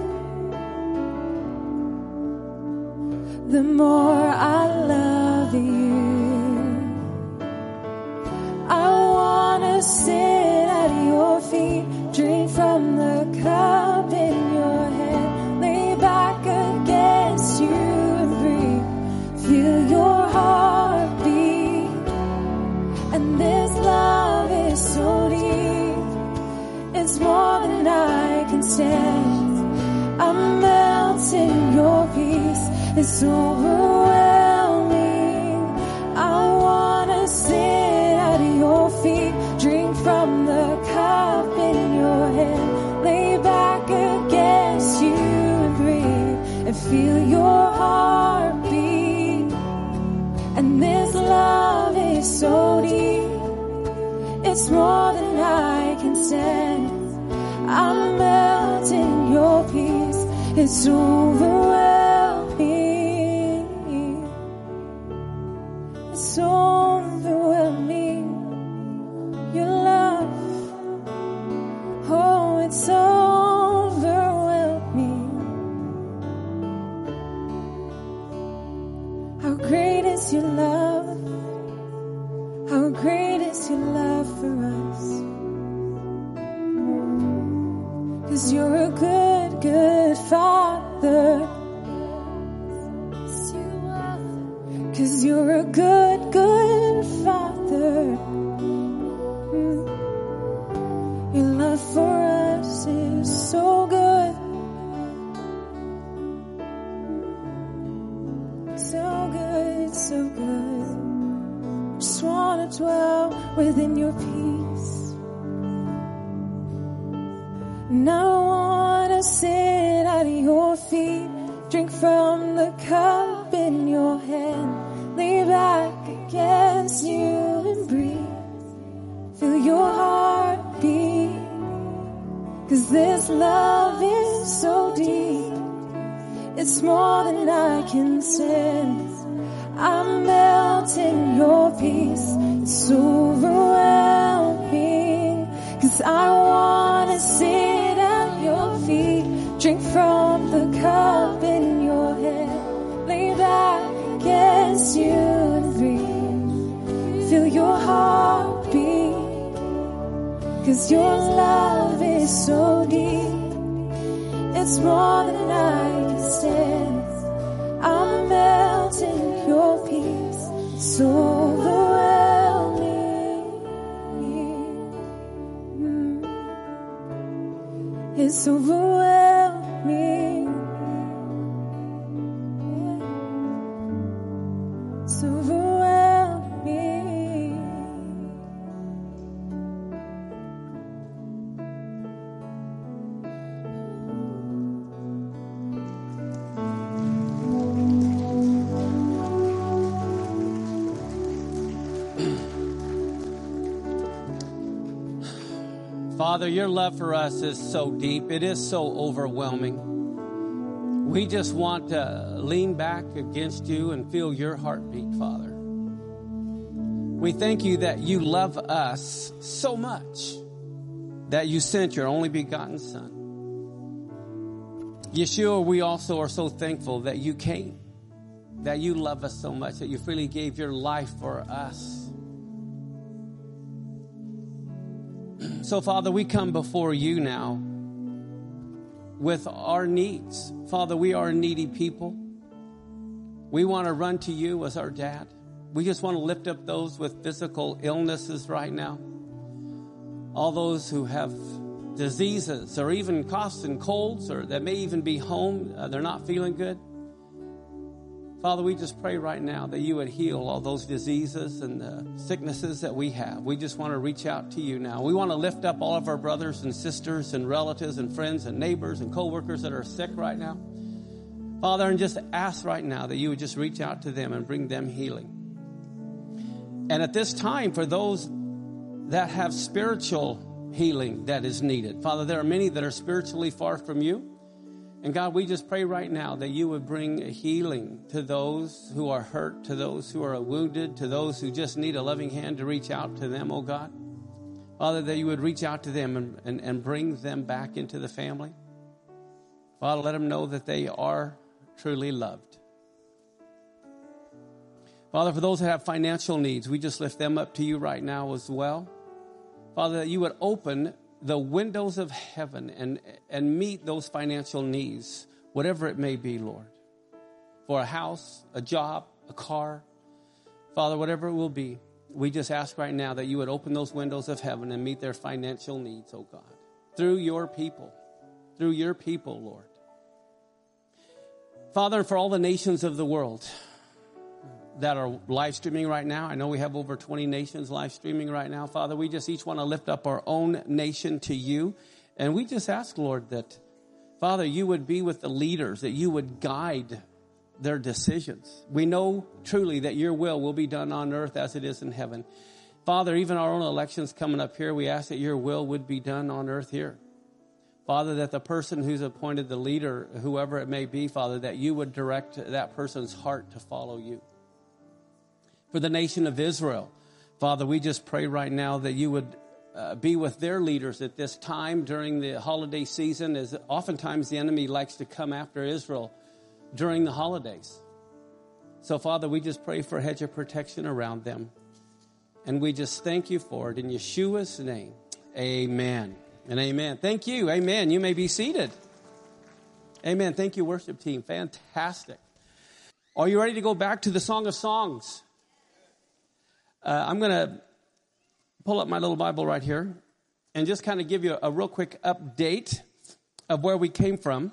[SPEAKER 2] the more I love you. I wanna sit at your feet, drink from the cup in your hand, lay back against you and breathe, feel your heartbeat. And this love is so deep, it's more than I can stand. I melt in your peace, it's overwhelming. I wanna sit at your feet, drink from the cup in your hand, lay back against you and breathe, and feel your heartbeat. And this love is so deep, it's more than I can stand. I melt in your peace, it's overwhelming. It's overwhelming. Your love, oh, it's overwhelming. How great is your love? How great is your love for us? 'Cause you're a good, good Father. 'Cause you're a good, good Father. Your love for us is so good. So good, so good. Just wanna dwell within your peace. And I wanna sit at your feet, drink from the cup in your hand, lay back against you and breathe, feel your heartbeat. 'Cause this love is so deep, it's more than I can stand. I melt in your peace, it's overwhelming. 'Cause I wanna sit at your feet, drink from the cup in your hand, lay back against you and breathe, feel your heartbeat. 'Cause your love is so deep, it's more than I can stand. I melt in your peace, it's overwhelming. It's overwhelming. It's overwhelming.
[SPEAKER 1] Father, your love for us is so deep. It is so overwhelming. We just want to lean back against you and feel your heartbeat, Father. We thank you that you love us so much that you sent your only begotten Son. Yeshua, we also are so thankful that you came, that you love us so much, that you freely gave your life for us. So, Father, we come before you now with our needs. Father, we are needy people. We want to run to you as our dad. We just want to lift up those with physical illnesses right now. All those who have diseases or even coughs and colds, or that may even be home, they're not feeling good. Father, we just pray right now that you would heal all those diseases and sicknesses that we have. We just want to reach out to you now. We want to lift up all of our brothers and sisters and relatives and friends and neighbors and co-workers that are sick right now. Father, and just ask right now that you would just reach out to them and bring them healing. And at this time, for those that have spiritual healing that is needed, Father, there are many that are spiritually far from you. And God, we just pray right now that you would bring healing to those who are hurt, to those who are wounded, to those who just need a loving hand to reach out to them, oh God. Father, that you would reach out to them and bring them back into the family. Father, let them know that they are truly loved. Father, for those that have financial needs, we just lift them up to you right now as well. Father, that you would open the windows of heaven and meet those financial needs, whatever it may be, Lord. For a house, a job, a car, Father, whatever it will be, we just ask right now that you would open those windows of heaven and meet their financial needs, oh God, through your people, Lord. Father, for all the nations of the world that are live streaming right now. I know we have over 20 nations live streaming right now. Father, we just each want to lift up our own nation to you. And we just ask, Lord, that, Father, you would be with the leaders, that you would guide their decisions. We know truly that your will be done on earth as it is in heaven. Father, even our own elections coming up here, we ask that your will would be done on earth here. Father, that the person who's appointed the leader, whoever it may be, Father, that you would direct that person's heart to follow you. For the nation of Israel, Father, we just pray right now that you would be with their leaders at this time during the holiday season, as oftentimes the enemy likes to come after Israel during the holidays. So, Father, we just pray for a hedge of protection around them. And we just thank you for it in Yeshua's name. Amen and amen. Thank you. Amen. You may be seated. Amen. Thank you, worship team. Fantastic. Are you ready to go back to the Song of Songs? I'm going to pull up my little Bible right here and just kind of give you a real quick update of where we came from.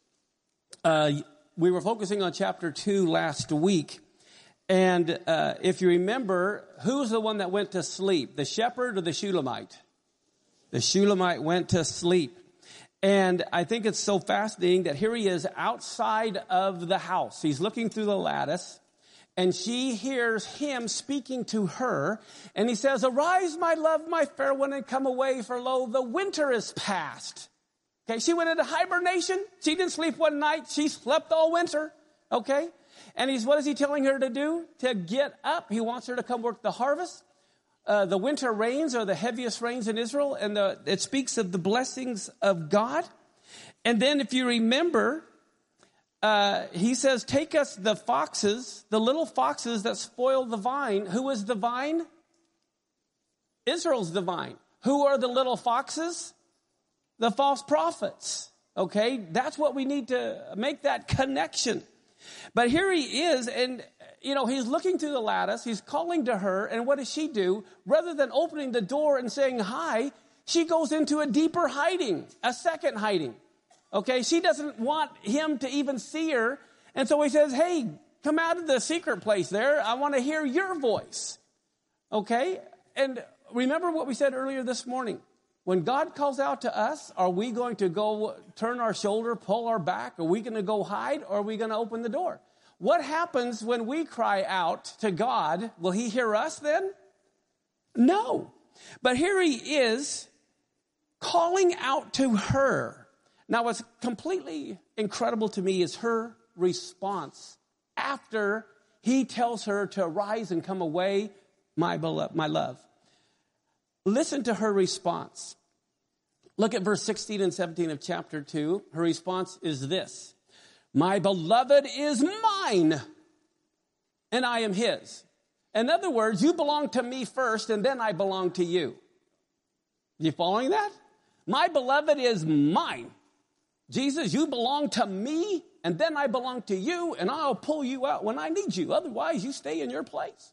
[SPEAKER 1] We were focusing on chapter 2 last week. And if you remember, who's the one that went to sleep? The shepherd or the Shulamite? The Shulamite went to sleep. And I think it's so fascinating that here he is outside of the house. He's looking through the lattice. And she hears him speaking to her. And he says, "Arise, my love, my fair one, and come away, for lo, the winter is past." Okay, she went into hibernation. She didn't sleep one night. She slept all winter. Okay? And what is he telling her to do? To get up. He wants her to come work the harvest. The winter rains are the heaviest rains in Israel. And it speaks of the blessings of God. And then if you remember, he says, "Take us the foxes, the little foxes that spoil the vine." Who is the vine? Israel's the vine. Who are the little foxes? The false prophets. Okay, that's what we need to make that connection. But here he is, and he's looking through the lattice. He's calling to her, and what does she do? Rather than opening the door and saying hi, she goes into a deeper hiding, a second hiding. Okay, she doesn't want him to even see her. And so he says, "Hey, come out of the secret place there. I want to hear your voice." Okay, and remember what we said earlier this morning. When God calls out to us, are we going to go turn our shoulder, pull our back? Are we going to go hide, or are we going to open the door? What happens when we cry out to God? Will he hear us then? No. But here he is calling out to her. Now, what's completely incredible to me is her response after he tells her to arise and come away, my love. Listen to her response. Look at verse 16 and 17 of chapter 2. Her response is this: my beloved is mine, and I am his. In other words, you belong to me first, and then I belong to you. You following that? My beloved is mine. Jesus, you belong to me, and then I belong to you, and I'll pull you out when I need you. Otherwise, you stay in your place.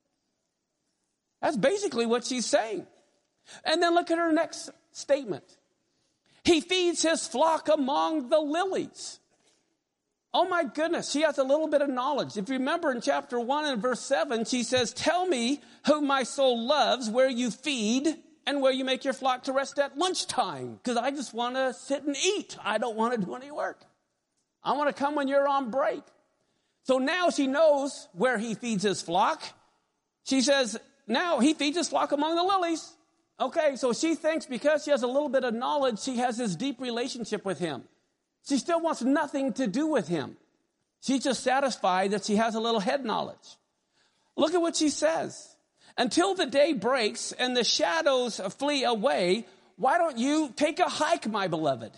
[SPEAKER 1] That's basically what she's saying. And then look at her next statement. He feeds his flock among the lilies. Oh my goodness, she has a little bit of knowledge. If you remember in chapter 1 and verse 7, she says, tell me whom my soul loves, where you feed, and where you make your flock to rest at lunchtime. Because I just want to sit and eat. I don't want to do any work. I want to come when you're on break. So now she knows where he feeds his flock. She says, now he feeds his flock among the lilies. Okay, so she thinks because she has a little bit of knowledge, she has this deep relationship with him. She still wants nothing to do with him. She's just satisfied that she has a little head knowledge. Look at what she says. Until the day breaks and the shadows flee away, why don't you take a hike, my beloved?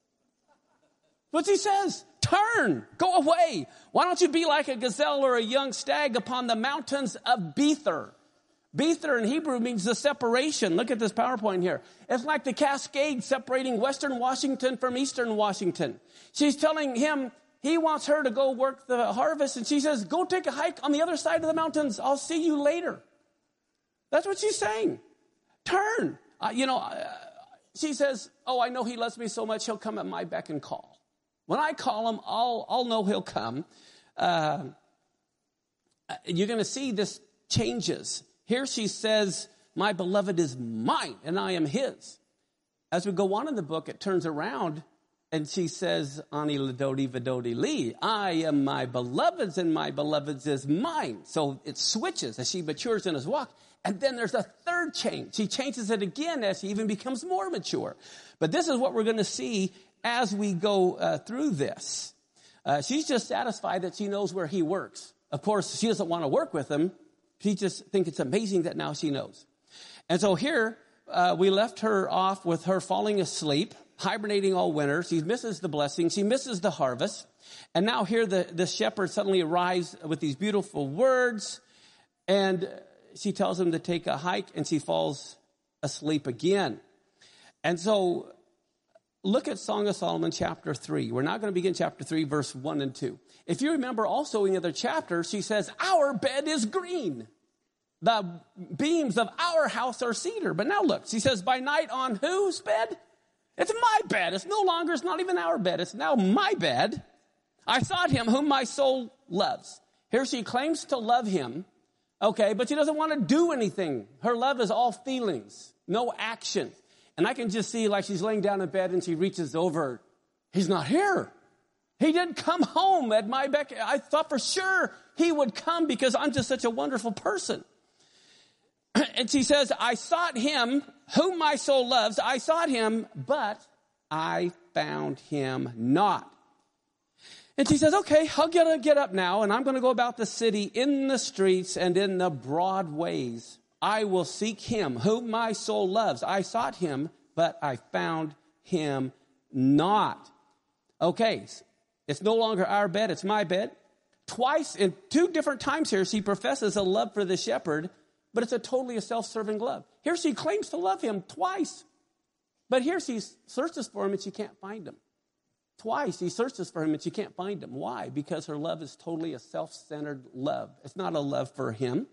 [SPEAKER 1] What she says, turn, go away. Why don't you be like a gazelle or a young stag upon the mountains of Bether? Bether in Hebrew means the separation. Look at this PowerPoint here. It's like the cascade separating Western Washington from Eastern Washington. She's telling him he wants her to go work the harvest, and she says, go take a hike on the other side of the mountains. I'll see you later. That's what she's saying. Turn. She says, oh, I know he loves me so much, he'll come at my beck and call. When I call him, I'll know he'll come. You're going to see this changes. Here she says, my beloved is mine, and I am his. As we go on in the book, it turns around, and she says, Ani ladodi vadodi li, I am my beloved's, and my beloved's is mine. So it switches as she matures in his walk. And then there's a third change. She changes it again as he even becomes more mature. But this is what we're going to see as we go through this. She's just satisfied that she knows where he works. Of course, she doesn't want to work with him. She just thinks it's amazing that now she knows. And so here, we left her off with her falling asleep, hibernating all winter. She misses the blessing. She misses the harvest. And now here the shepherd suddenly arrives with these beautiful words. And she tells him to take a hike, and she falls asleep again. And so look at Song of Solomon chapter 3. We're now going to begin chapter 3, verse 1 and 2. If you remember also in the other chapter, she says, our bed is green. The beams of our house are cedar. But now look, she says, by night on whose bed? It's my bed. It's not even our bed. It's now my bed. I sought him whom my soul loves. Here she claims to love him. Okay, but she doesn't want to do anything. Her love is all feelings, no action. And I can just see like she's laying down in bed and she reaches over. He's not here. He didn't come home at my beck. I thought for sure he would come because I'm just such a wonderful person. And she says, I sought him whom my soul loves. I sought him, but I found him not. And she says, okay, I'll get up now, and I'm going to go about the city in the streets and in the broad ways. I will seek him whom my soul loves. I sought him, but I found him not. Okay, it's no longer our bed, it's my bed. Twice, in 2 different times here, she professes a love for the shepherd, but it's totally a self-serving love. Here she claims to love him twice, but here she searches for him and she can't find him. Twice he searches for him and she can't find him. Why? Because her love is totally a self-centered love. It's not a love for him.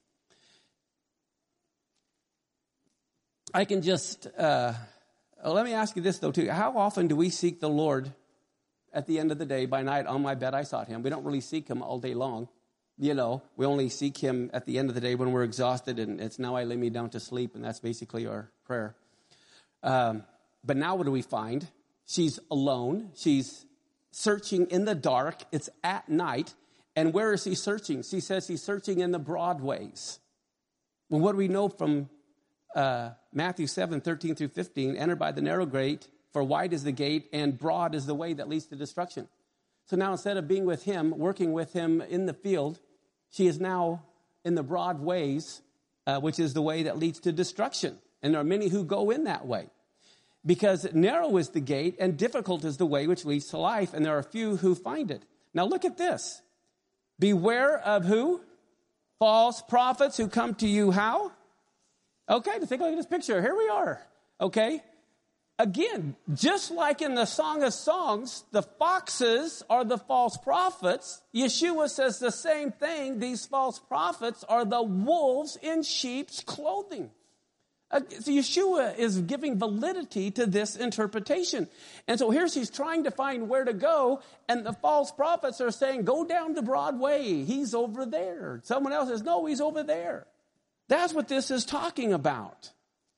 [SPEAKER 1] I can just, let me ask you this though too. How often do we seek the Lord at the end of the day? By night on my bed I sought him. We don't really seek him all day long. We only seek him at the end of the day when we're exhausted, and it's now I lay me down to sleep, and that's basically our prayer. But now what do we find? She's alone. She's searching in the dark. It's at night. And where is he searching? She says he's searching in the broad ways. Well, what do we know from Matthew 7, 13 through 15? Enter by the narrow gate, For wide is the gate, and broad is the way that leads to destruction. So now instead of being with him, working with him in the field, she is now in the broad ways, which is the way that leads to destruction. And there are many who go in that way. Because narrow is the gate, and difficult is the way which leads to life, and there are few who find it. Now look at this. Beware of who? False prophets who come to you how? Okay, to take a look at this picture. Here we are. Okay. Again, just like in the Song of Songs, the foxes are the false prophets. Yeshua says the same thing. These false prophets are the wolves in sheep's clothing. So Yeshua is giving validity to this interpretation. And so he's trying to find where to go, and the false prophets are saying, go down the broad way. He's over there. Someone else says, no, he's over there. That's what this is talking about.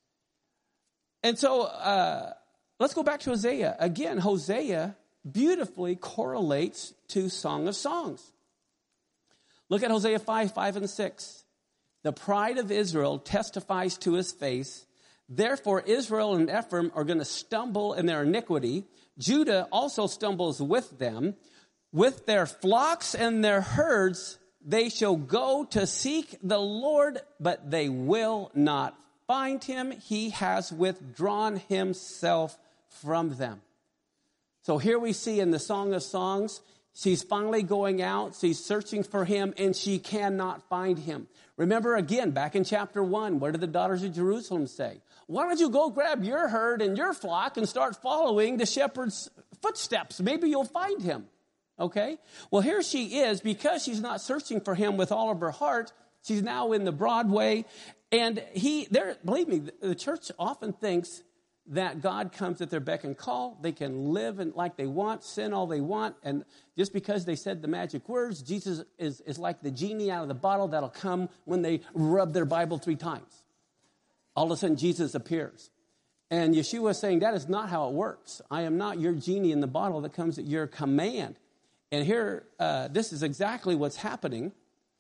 [SPEAKER 1] And so let's go back to Hosea. Again, Hosea beautifully correlates to Song of Songs. Look at Hosea 5 and 6. The pride of Israel testifies to his face. Therefore, Israel and Ephraim are going to stumble in their iniquity. Judah also stumbles with them. With their flocks and their herds, they shall go to seek the Lord, but they will not find him. He has withdrawn himself from them. So here we see in the Song of Songs, she's finally going out, she's searching for him, and she cannot find him. Remember again, back in chapter 1, what did the daughters of Jerusalem say? Why don't you go grab your herd and your flock and start following the shepherd's footsteps? Maybe you'll find him. Okay? Well, here she is, because she's not searching for him with all of her heart. She's now in the broad way. And believe me, the church often thinks that God comes at their beck and call. They can live like they want, sin all they want. And just because they said the magic words, Jesus is like the genie out of the bottle that'll come when they rub their Bible 3 times. All of a sudden, Jesus appears. And Yeshua is saying, that is not how it works. I am not your genie in the bottle that comes at your command. And here, this is exactly what's happening.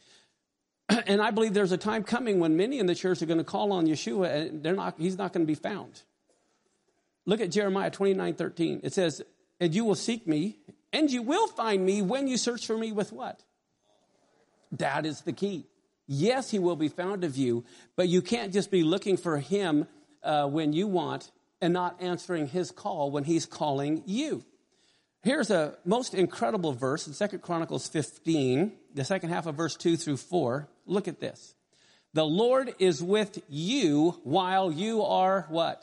[SPEAKER 1] And I believe there's a time coming when many in the church are going to call on Yeshua, and he's not going to be found. Look at Jeremiah 29:13. It says, and you will seek me, and you will find me when you search for me with what? That is the key. Yes, he will be found of you, but you can't just be looking for him when you want and not answering his call when he's calling you. Here's a most incredible verse in 2 Chronicles 15, the second half of verse 2 through 4. Look at this. The Lord is with you while you are what?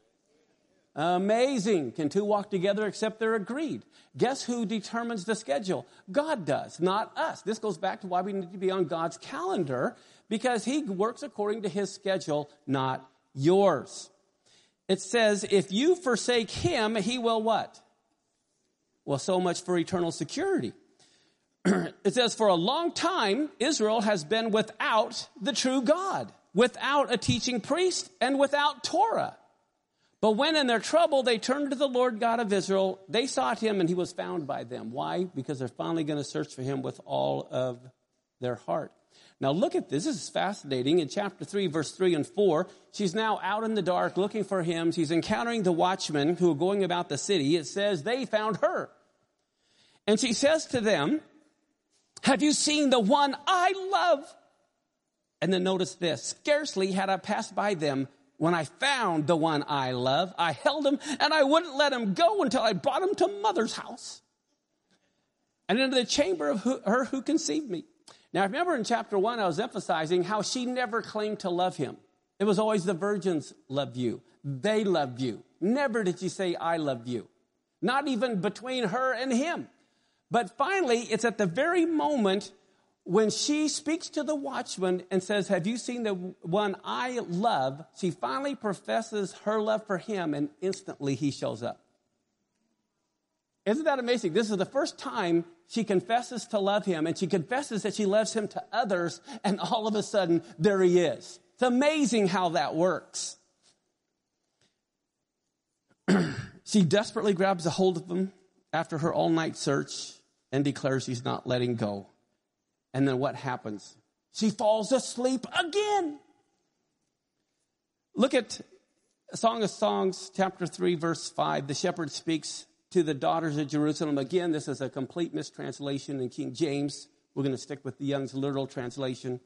[SPEAKER 1] Amazing. Can 2 walk together except they're agreed? Guess who determines the schedule? God does, not us. This goes back to why we need to be on God's calendar, because he works according to his schedule, not yours. It says, if you forsake him, he will what? Well, so much for eternal security. It says, for a long time, Israel has been without the true God, without a teaching priest, and without Torah. But when in their trouble, they turned to the Lord God of Israel. They sought him, and he was found by them. Why? Because they're finally going to search for him with all of their heart. Now look at this. This is fascinating. In chapter 3, verse 3 and 4, she's now out in the dark looking for him. She's encountering the watchmen who are going about the city. It says they found her. And she says to them, have you seen the one I love? And then notice this. Scarcely had I passed by them when I found the one I love. I held him and I wouldn't let him go until I brought him to mother's house and into the chamber of her who conceived me. Now, remember in chapter 1, I was emphasizing how she never claimed to love him. It was always the virgins love you. They love you. Never did she say, I love you. Not even between her and him. But finally, it's at the very moment when she speaks to the watchman and says, have you seen the one I love? She finally professes her love for him, and instantly he shows up. Isn't that amazing? This is the first time she confesses to love him, and she confesses that she loves him to others, and all of a sudden, there he is. It's amazing how that works. She desperately grabs a hold of him after her all-night search and declares she's not letting go. And then what happens? She falls asleep again. Look at Song of Songs, chapter 3, verse 5, the shepherd speaks to the daughters of Jerusalem. Again, this is a complete mistranslation in King James. We're going to stick with the Young's literal translation.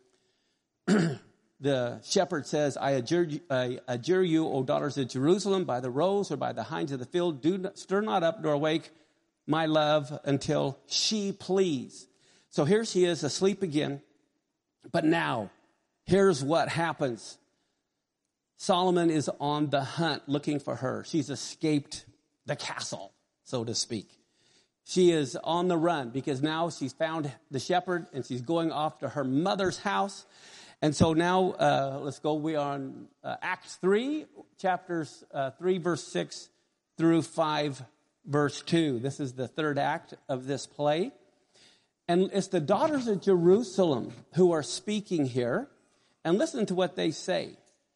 [SPEAKER 1] The shepherd says, I adjure you, O daughters of Jerusalem, by the roes or by the hinds of the field, stir not up nor awake my love until she please. So here she is asleep again. But now, here's what happens. Solomon is on the hunt looking for her. She's escaped the castle, so to speak. She is on the run because now she's found the shepherd and she's going off to her mother's house. And so now, let's go. We are on Acts 3, chapters 3, verse 6 through 5, verse 2. This is the third act of this play. And it's the daughters of Jerusalem who are speaking here. And listen to what they say.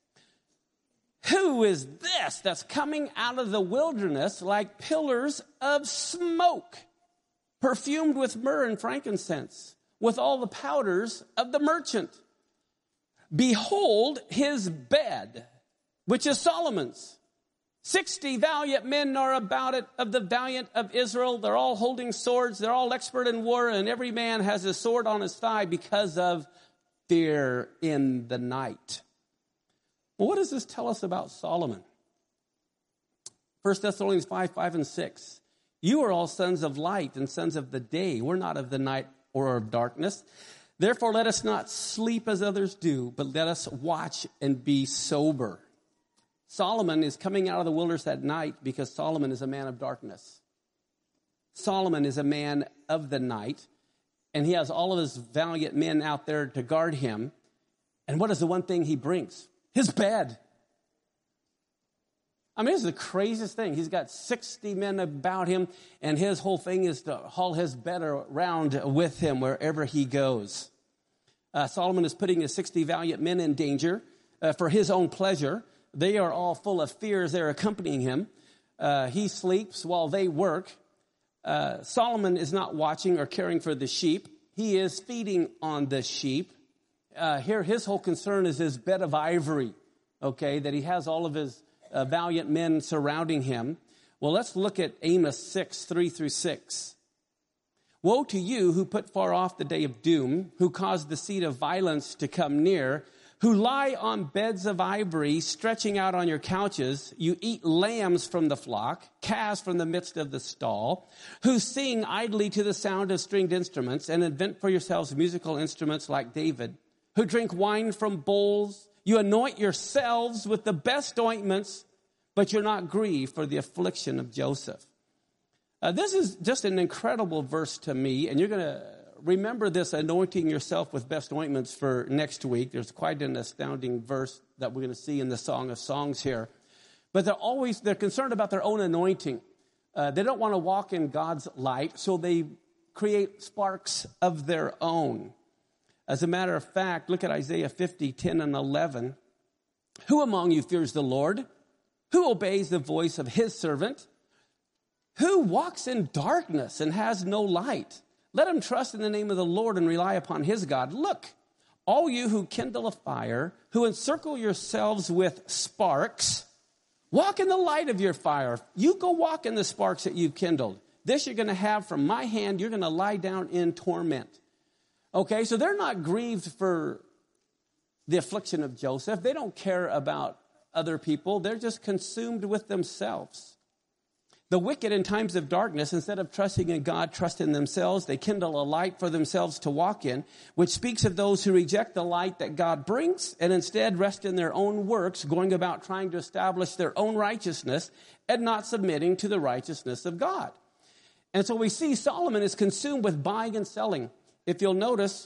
[SPEAKER 1] Who is this that's coming out of the wilderness like pillars of smoke, perfumed with myrrh and frankincense, with all the powders of the merchant? Behold his bed, which is Solomon's. 60 valiant men are about it of the valiant of Israel. They're all holding swords. They're all expert in war, and every man has a sword on his thigh because of fear in the night. Well, what does this tell us about Solomon? 1 Thessalonians 5, 5 and 6. You are all sons of light and sons of the day. We're not of the night or of darkness. Therefore, let us not sleep as others do, but let us watch and be sober. Solomon is coming out of the wilderness at night because Solomon is a man of darkness. Solomon is a man of the night, and he has all of his valiant men out there to guard him. And what is the one thing he brings? His bed. I mean, this is the craziest thing. He's got 60 men about him, and his whole thing is to haul his bed around with him wherever he goes. Solomon is putting his 60 valiant men in danger for his own pleasure. They are all full of fear as they're accompanying him. He sleeps while they work. Solomon is not watching or caring for the sheep. He is feeding on the sheep. Here, his whole concern is his bed of ivory, okay, that he has all of his valiant men surrounding him. Well, let's look at Amos 6, 3 through 6. Woe to you who put far off the day of doom, who caused the seat of violence to come near, who lie on beds of ivory, stretching out on your couches. You eat lambs from the flock, calves from the midst of the stall, who sing idly to the sound of stringed instruments and invent for yourselves musical instruments like David, who drink wine from bowls. You anoint yourselves with the best ointments, but you're not grieved for the affliction of Joseph. This is just an incredible verse to me, and you're going to remember this anointing yourself with best ointments for next week. There's quite an astounding verse that we're going to see in the Song of Songs here. But they're concerned about their own anointing. They don't want to walk in God's light, so they create sparks of their own. As a matter of fact, look at Isaiah 50, 10 and 11. Who among you fears the Lord? Who obeys the voice of his servant? Who walks in darkness and has no light? Let him trust in the name of the Lord and rely upon his God. Look, all you who kindle a fire, who encircle yourselves with sparks, walk in the light of your fire. You go walk in the sparks that you've kindled. This you're going to have from my hand. You're going to lie down in torment. Okay, so they're not grieved for the affliction of Joseph. They don't care about other people. They're just consumed with themselves. The wicked in times of darkness, instead of trusting in God, trust in themselves. They kindle a light for themselves to walk in, which speaks of those who reject the light that God brings and instead rest in their own works, going about trying to establish their own righteousness and not submitting to the righteousness of God. And so we see Solomon is consumed with buying and selling. If you'll notice,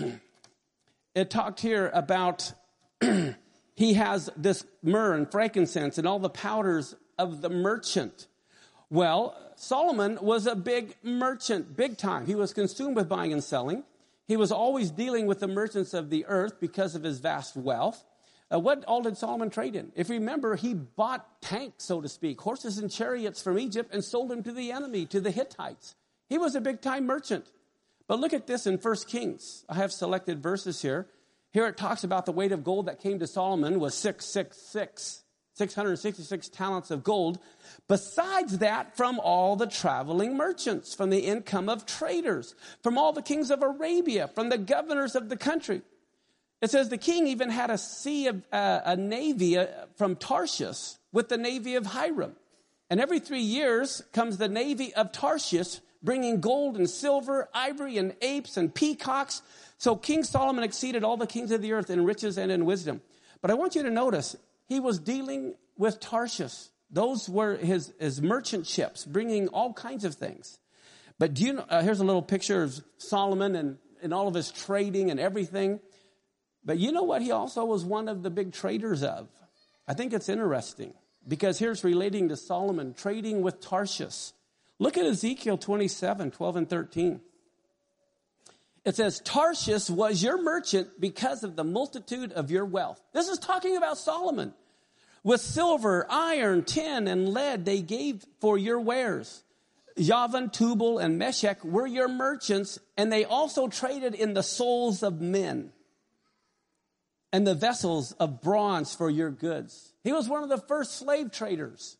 [SPEAKER 1] it talked here about he has this myrrh and frankincense and all the powders of the merchant. Well, Solomon was a big merchant, big time. He was consumed with buying and selling. He was always dealing with the merchants of the earth because of his vast wealth. What all did Solomon trade in? If you remember, he bought tanks, so to speak, horses and chariots from Egypt and sold them to the enemy, to the Hittites. He was a big-time merchant. But look at this in 1 Kings. I have selected verses here. Here it talks about the weight of gold that came to Solomon was 666. 666 talents of gold. Besides that, from all the traveling merchants, from the income of traders, from all the kings of Arabia, from the governors of the country. It says the king even had a navy from Tarshish with the navy of Hiram. And every 3 years comes the navy of Tarshish, bringing gold and silver, ivory and apes and peacocks. So King Solomon exceeded all the kings of the earth in riches and in wisdom. But I want you to notice, he was dealing with Tarshish. Those were his merchant ships, bringing all kinds of things. But do you know, here's a little picture of Solomon and all of his trading and everything. But you know what he also was one of the big traders of? I think it's interesting because here's relating to Solomon trading with Tarshish. Look at Ezekiel 27, 12 and 13. It says, Tarshish was your merchant because of the multitude of your wealth. This is talking about Solomon. With silver, iron, tin, and lead they gave for your wares. Javan, Tubal, and Meshech were your merchants, and they also traded in the souls of men and the vessels of bronze for your goods. He was one of the first slave traders.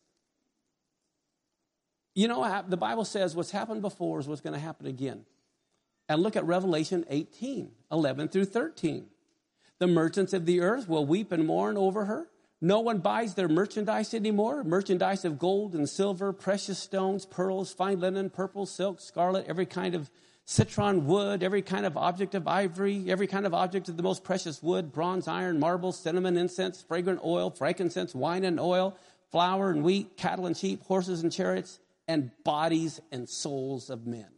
[SPEAKER 1] You know, the Bible says what's happened before is what's going to happen again. And look at Revelation 18, 11 through 13. The merchants of the earth will weep and mourn over her. No one buys their merchandise anymore. Merchandise of gold and silver, precious stones, pearls, fine linen, purple, silk, scarlet, every kind of citron wood, every kind of object of ivory, every kind of object of the most precious wood, bronze, iron, marble, cinnamon, incense, fragrant oil, frankincense, wine and oil, flour and wheat, cattle and sheep, horses and chariots, and bodies and souls of men.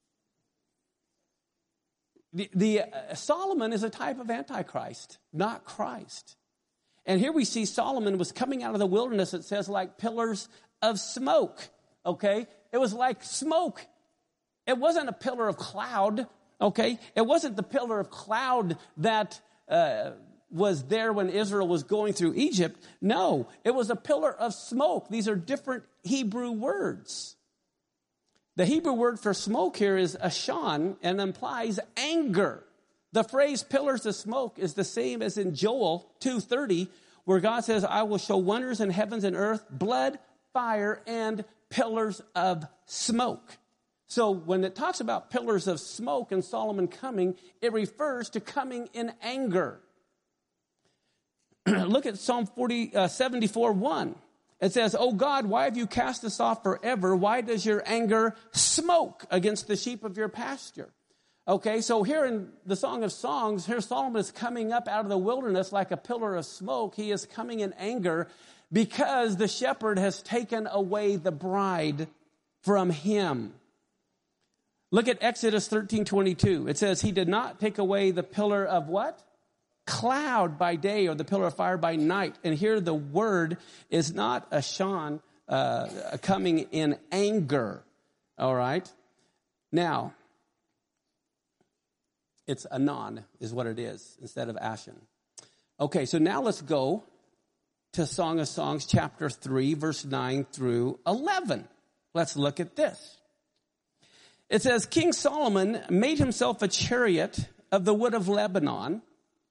[SPEAKER 1] Solomon is a type of Antichrist, not Christ. And here we see Solomon was coming out of the wilderness, it says, like pillars of smoke, okay? It was like smoke. It wasn't a pillar of cloud, okay? It wasn't the pillar of cloud that was there when Israel was going through Egypt. No, it was a pillar of smoke. These are different Hebrew words. The Hebrew word for smoke here is ashan and implies anger. The phrase pillars of smoke is the same as in Joel 2:30, where God says, I will show wonders in heavens and earth, blood, fire, and pillars of smoke. So when it talks about pillars of smoke and Solomon coming, it refers to coming in anger. Look at Psalm 74:1. It says, "O God, why have you cast us off forever? Why does your anger smoke against the sheep of your pasture?" Okay, so here in the Song of Songs, here Solomon is coming up out of the wilderness like a pillar of smoke. He is coming in anger because the shepherd has taken away the bride from him. Look at Exodus 13:22. It says, he did not take away the pillar of what? Cloud by day, or the pillar of fire by night. And here the word is not ashan, coming in anger. All right. Now, it's anon is what it is instead of ashen. Okay, so now let's go to Song of Songs chapter 3, verse 9 through 11. Let's look at this. It says, King Solomon made himself a chariot of the wood of Lebanon.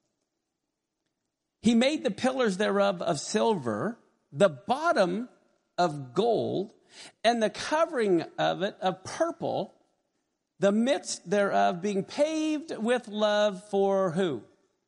[SPEAKER 1] He made the pillars thereof of silver, the bottom of gold, and the covering of it of purple, the midst thereof being paved with love for who?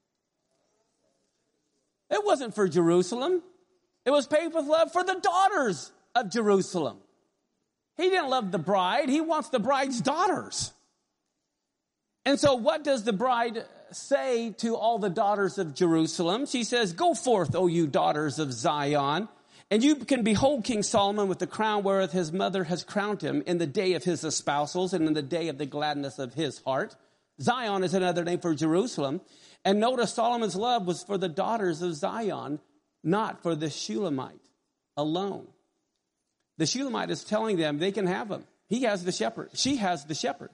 [SPEAKER 1] It wasn't for Jerusalem. It was paved with love for the daughters of Jerusalem. He didn't love the bride. He wants the bride's daughters. And so what does the bride say to all the daughters of Jerusalem? She says, "Go forth, O you daughters of Zion, and you can behold King Solomon with the crown wherewith his mother has crowned him in the day of his espousals and in the day of the gladness of his heart." Zion is another name for Jerusalem. And notice Solomon's love was for the daughters of Zion, not for the Shulamite alone. The Shulamite is telling them they can have him. He has the shepherd. She has the shepherd.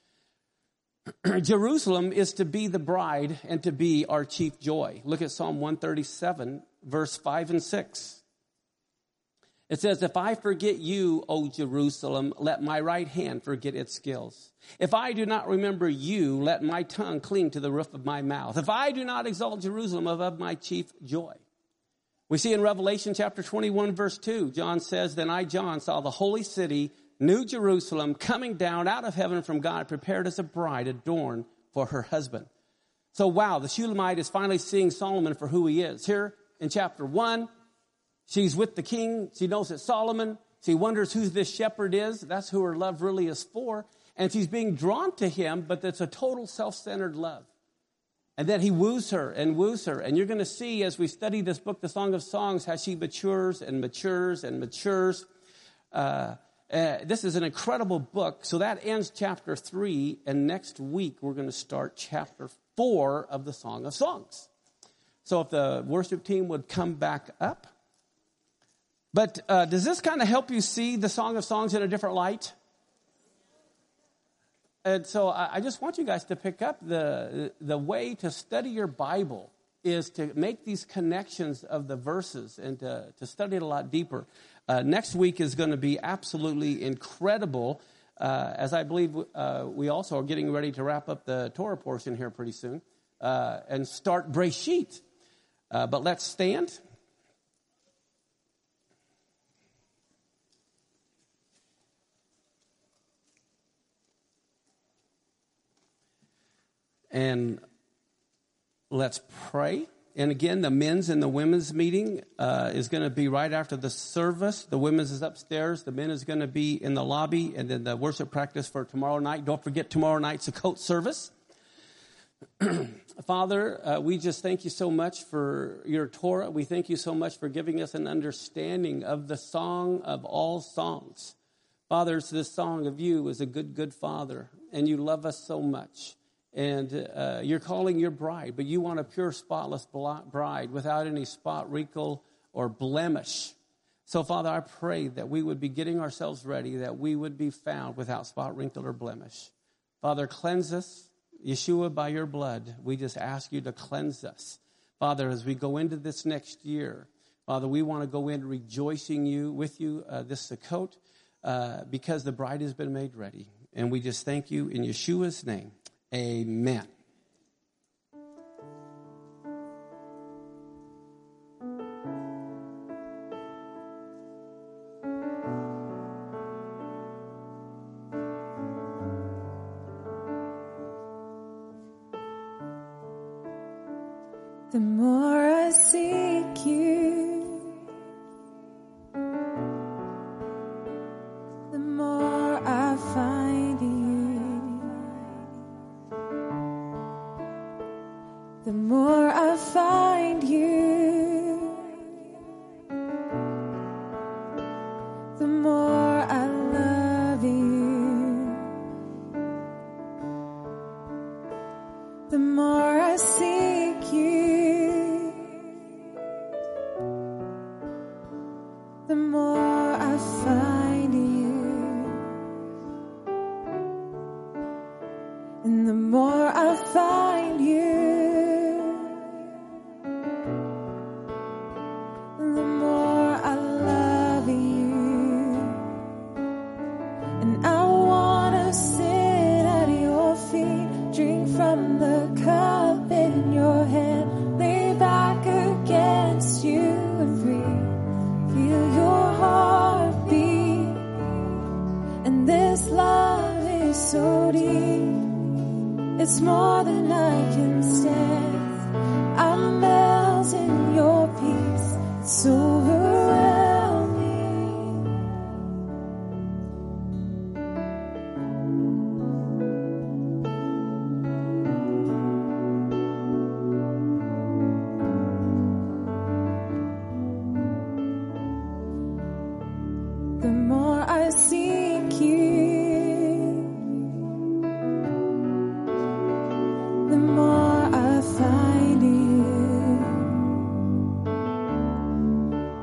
[SPEAKER 1] Jerusalem is to be the bride and to be our chief joy. Look at Psalm 137, verse 5 and 6. It says, "If I forget you, O Jerusalem, let my right hand forget its skills. If I do not remember you, let my tongue cling to the roof of my mouth. If I do not exalt Jerusalem above my chief joy." We see in Revelation chapter 21, verse 2, John says, "Then I, John, saw the holy city, New Jerusalem, coming down out of heaven from God, prepared as a bride adorned for her husband." So wow, the Shulamite is finally seeing Solomon for who he is. Here in chapter 1, she's with the king. She knows it's Solomon. She wonders who this shepherd is. That's who her love really is for. And she's being drawn to him, but it's a total self-centered love. And then he woos her. And you're going to see as we study this book, the Song of Songs, how she matures and matures and matures. This is an incredible book. So that ends chapter 3. And next week, we're going to start chapter 4 of the Song of Songs. So if the worship team would come back up. But does this kind of help you see the Song of Songs in a different light? And so I just want you guys to pick up the way to study your Bible is to make these connections of the verses and to study it a lot deeper. Next week is going to be absolutely incredible, as I believe we also are getting ready to wrap up the Torah portion here pretty soon and start Breshit. But let's stand. And let's pray. And again, the men's and the women's meeting is going to be right after the service. The women's is upstairs. The men is going to be in the lobby. And then the worship practice for tomorrow night. Don't forget tomorrow night's a coat service. Father, we just thank you so much for your Torah. We thank you so much for giving us an understanding of the song of all songs. Father, it's this song of you as a good, good Father. And you love us so much. And you're calling your bride, but you want a pure, spotless bride without any spot, wrinkle, or blemish. So, Father, I pray that we would be getting ourselves ready, that we would be found without spot, wrinkle, or blemish. Father, cleanse us. Yeshua, by your blood, we just ask you to cleanse us. Father, as we go into this next year, Father, we want to go in rejoicing with you this Sukkot because the bride has been made ready. And we just thank you in Yeshua's name. Amen.
[SPEAKER 2] The more I seek you, the more I find you. The more I find you, the more I love you. The more I seek you, the more I find you. And the more I find you, the more I love you. And I wanna sit at your feet, drink from the cup in your hand, lay back against you and breathe, feel your heartbeat. And this love is so deep, it's more than I can stand. I'm melt in your peace, it's overwhelming. The more I seek you, the more I find you.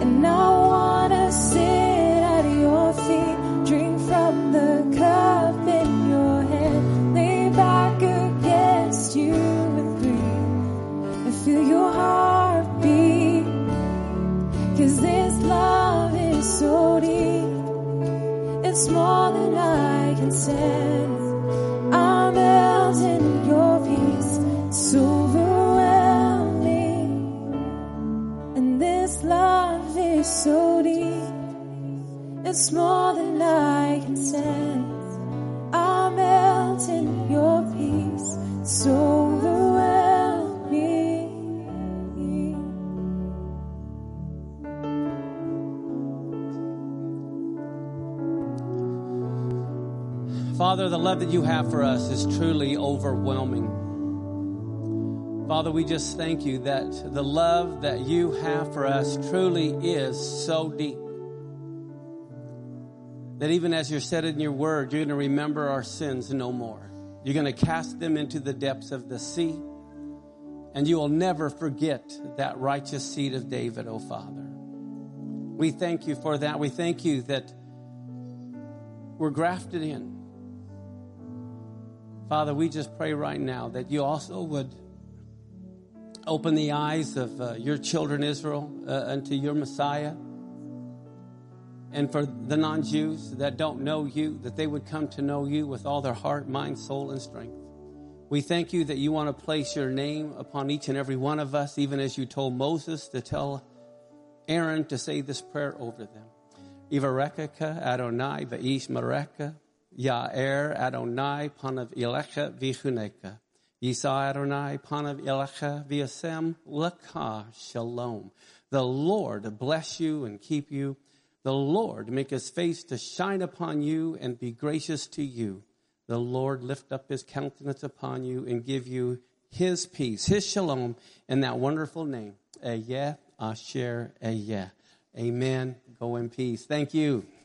[SPEAKER 2] And I wanna sit at your feet, drink from the cup in your hand, lay back against you with me, and feel your heartbeat. 'Cause this love is so deep, it's more than I can sense. I'm held in your peace, it's overwhelming. And this love is so deep, it's more than I can sense. I'm held in your peace, it's overwhelming.
[SPEAKER 1] Father, the love that you have for us is truly overwhelming. Father, we just thank you that the love that you have for us truly is so deep. That even as you said in your word, you're going to remember our sins no more. You're going to cast them into the depths of the sea. And you will never forget that righteous seed of David, oh Father. We thank you for that. We thank you that we're grafted in. Father, we just pray right now that you also would open the eyes of your children, Israel, unto your Messiah. And for the non-Jews that don't know you, that they would come to know you with all their heart, mind, soul, and strength. We thank you that you want to place your name upon each and every one of us, even as you told Moses to tell Aaron to say this prayer over them. Ivarekaka Adonai v'ish mareka. Ya'er Adonai panav elecha v'chuneka. Yisa Adonai panav elecha v'yasem laka shalom. The Lord bless you and keep you. The Lord make his face to shine upon you and be gracious to you. The Lord lift up his countenance upon you and give you his peace, his shalom, in that wonderful name. Eyeh Asher Eyeh. Amen. Go in peace. Thank you.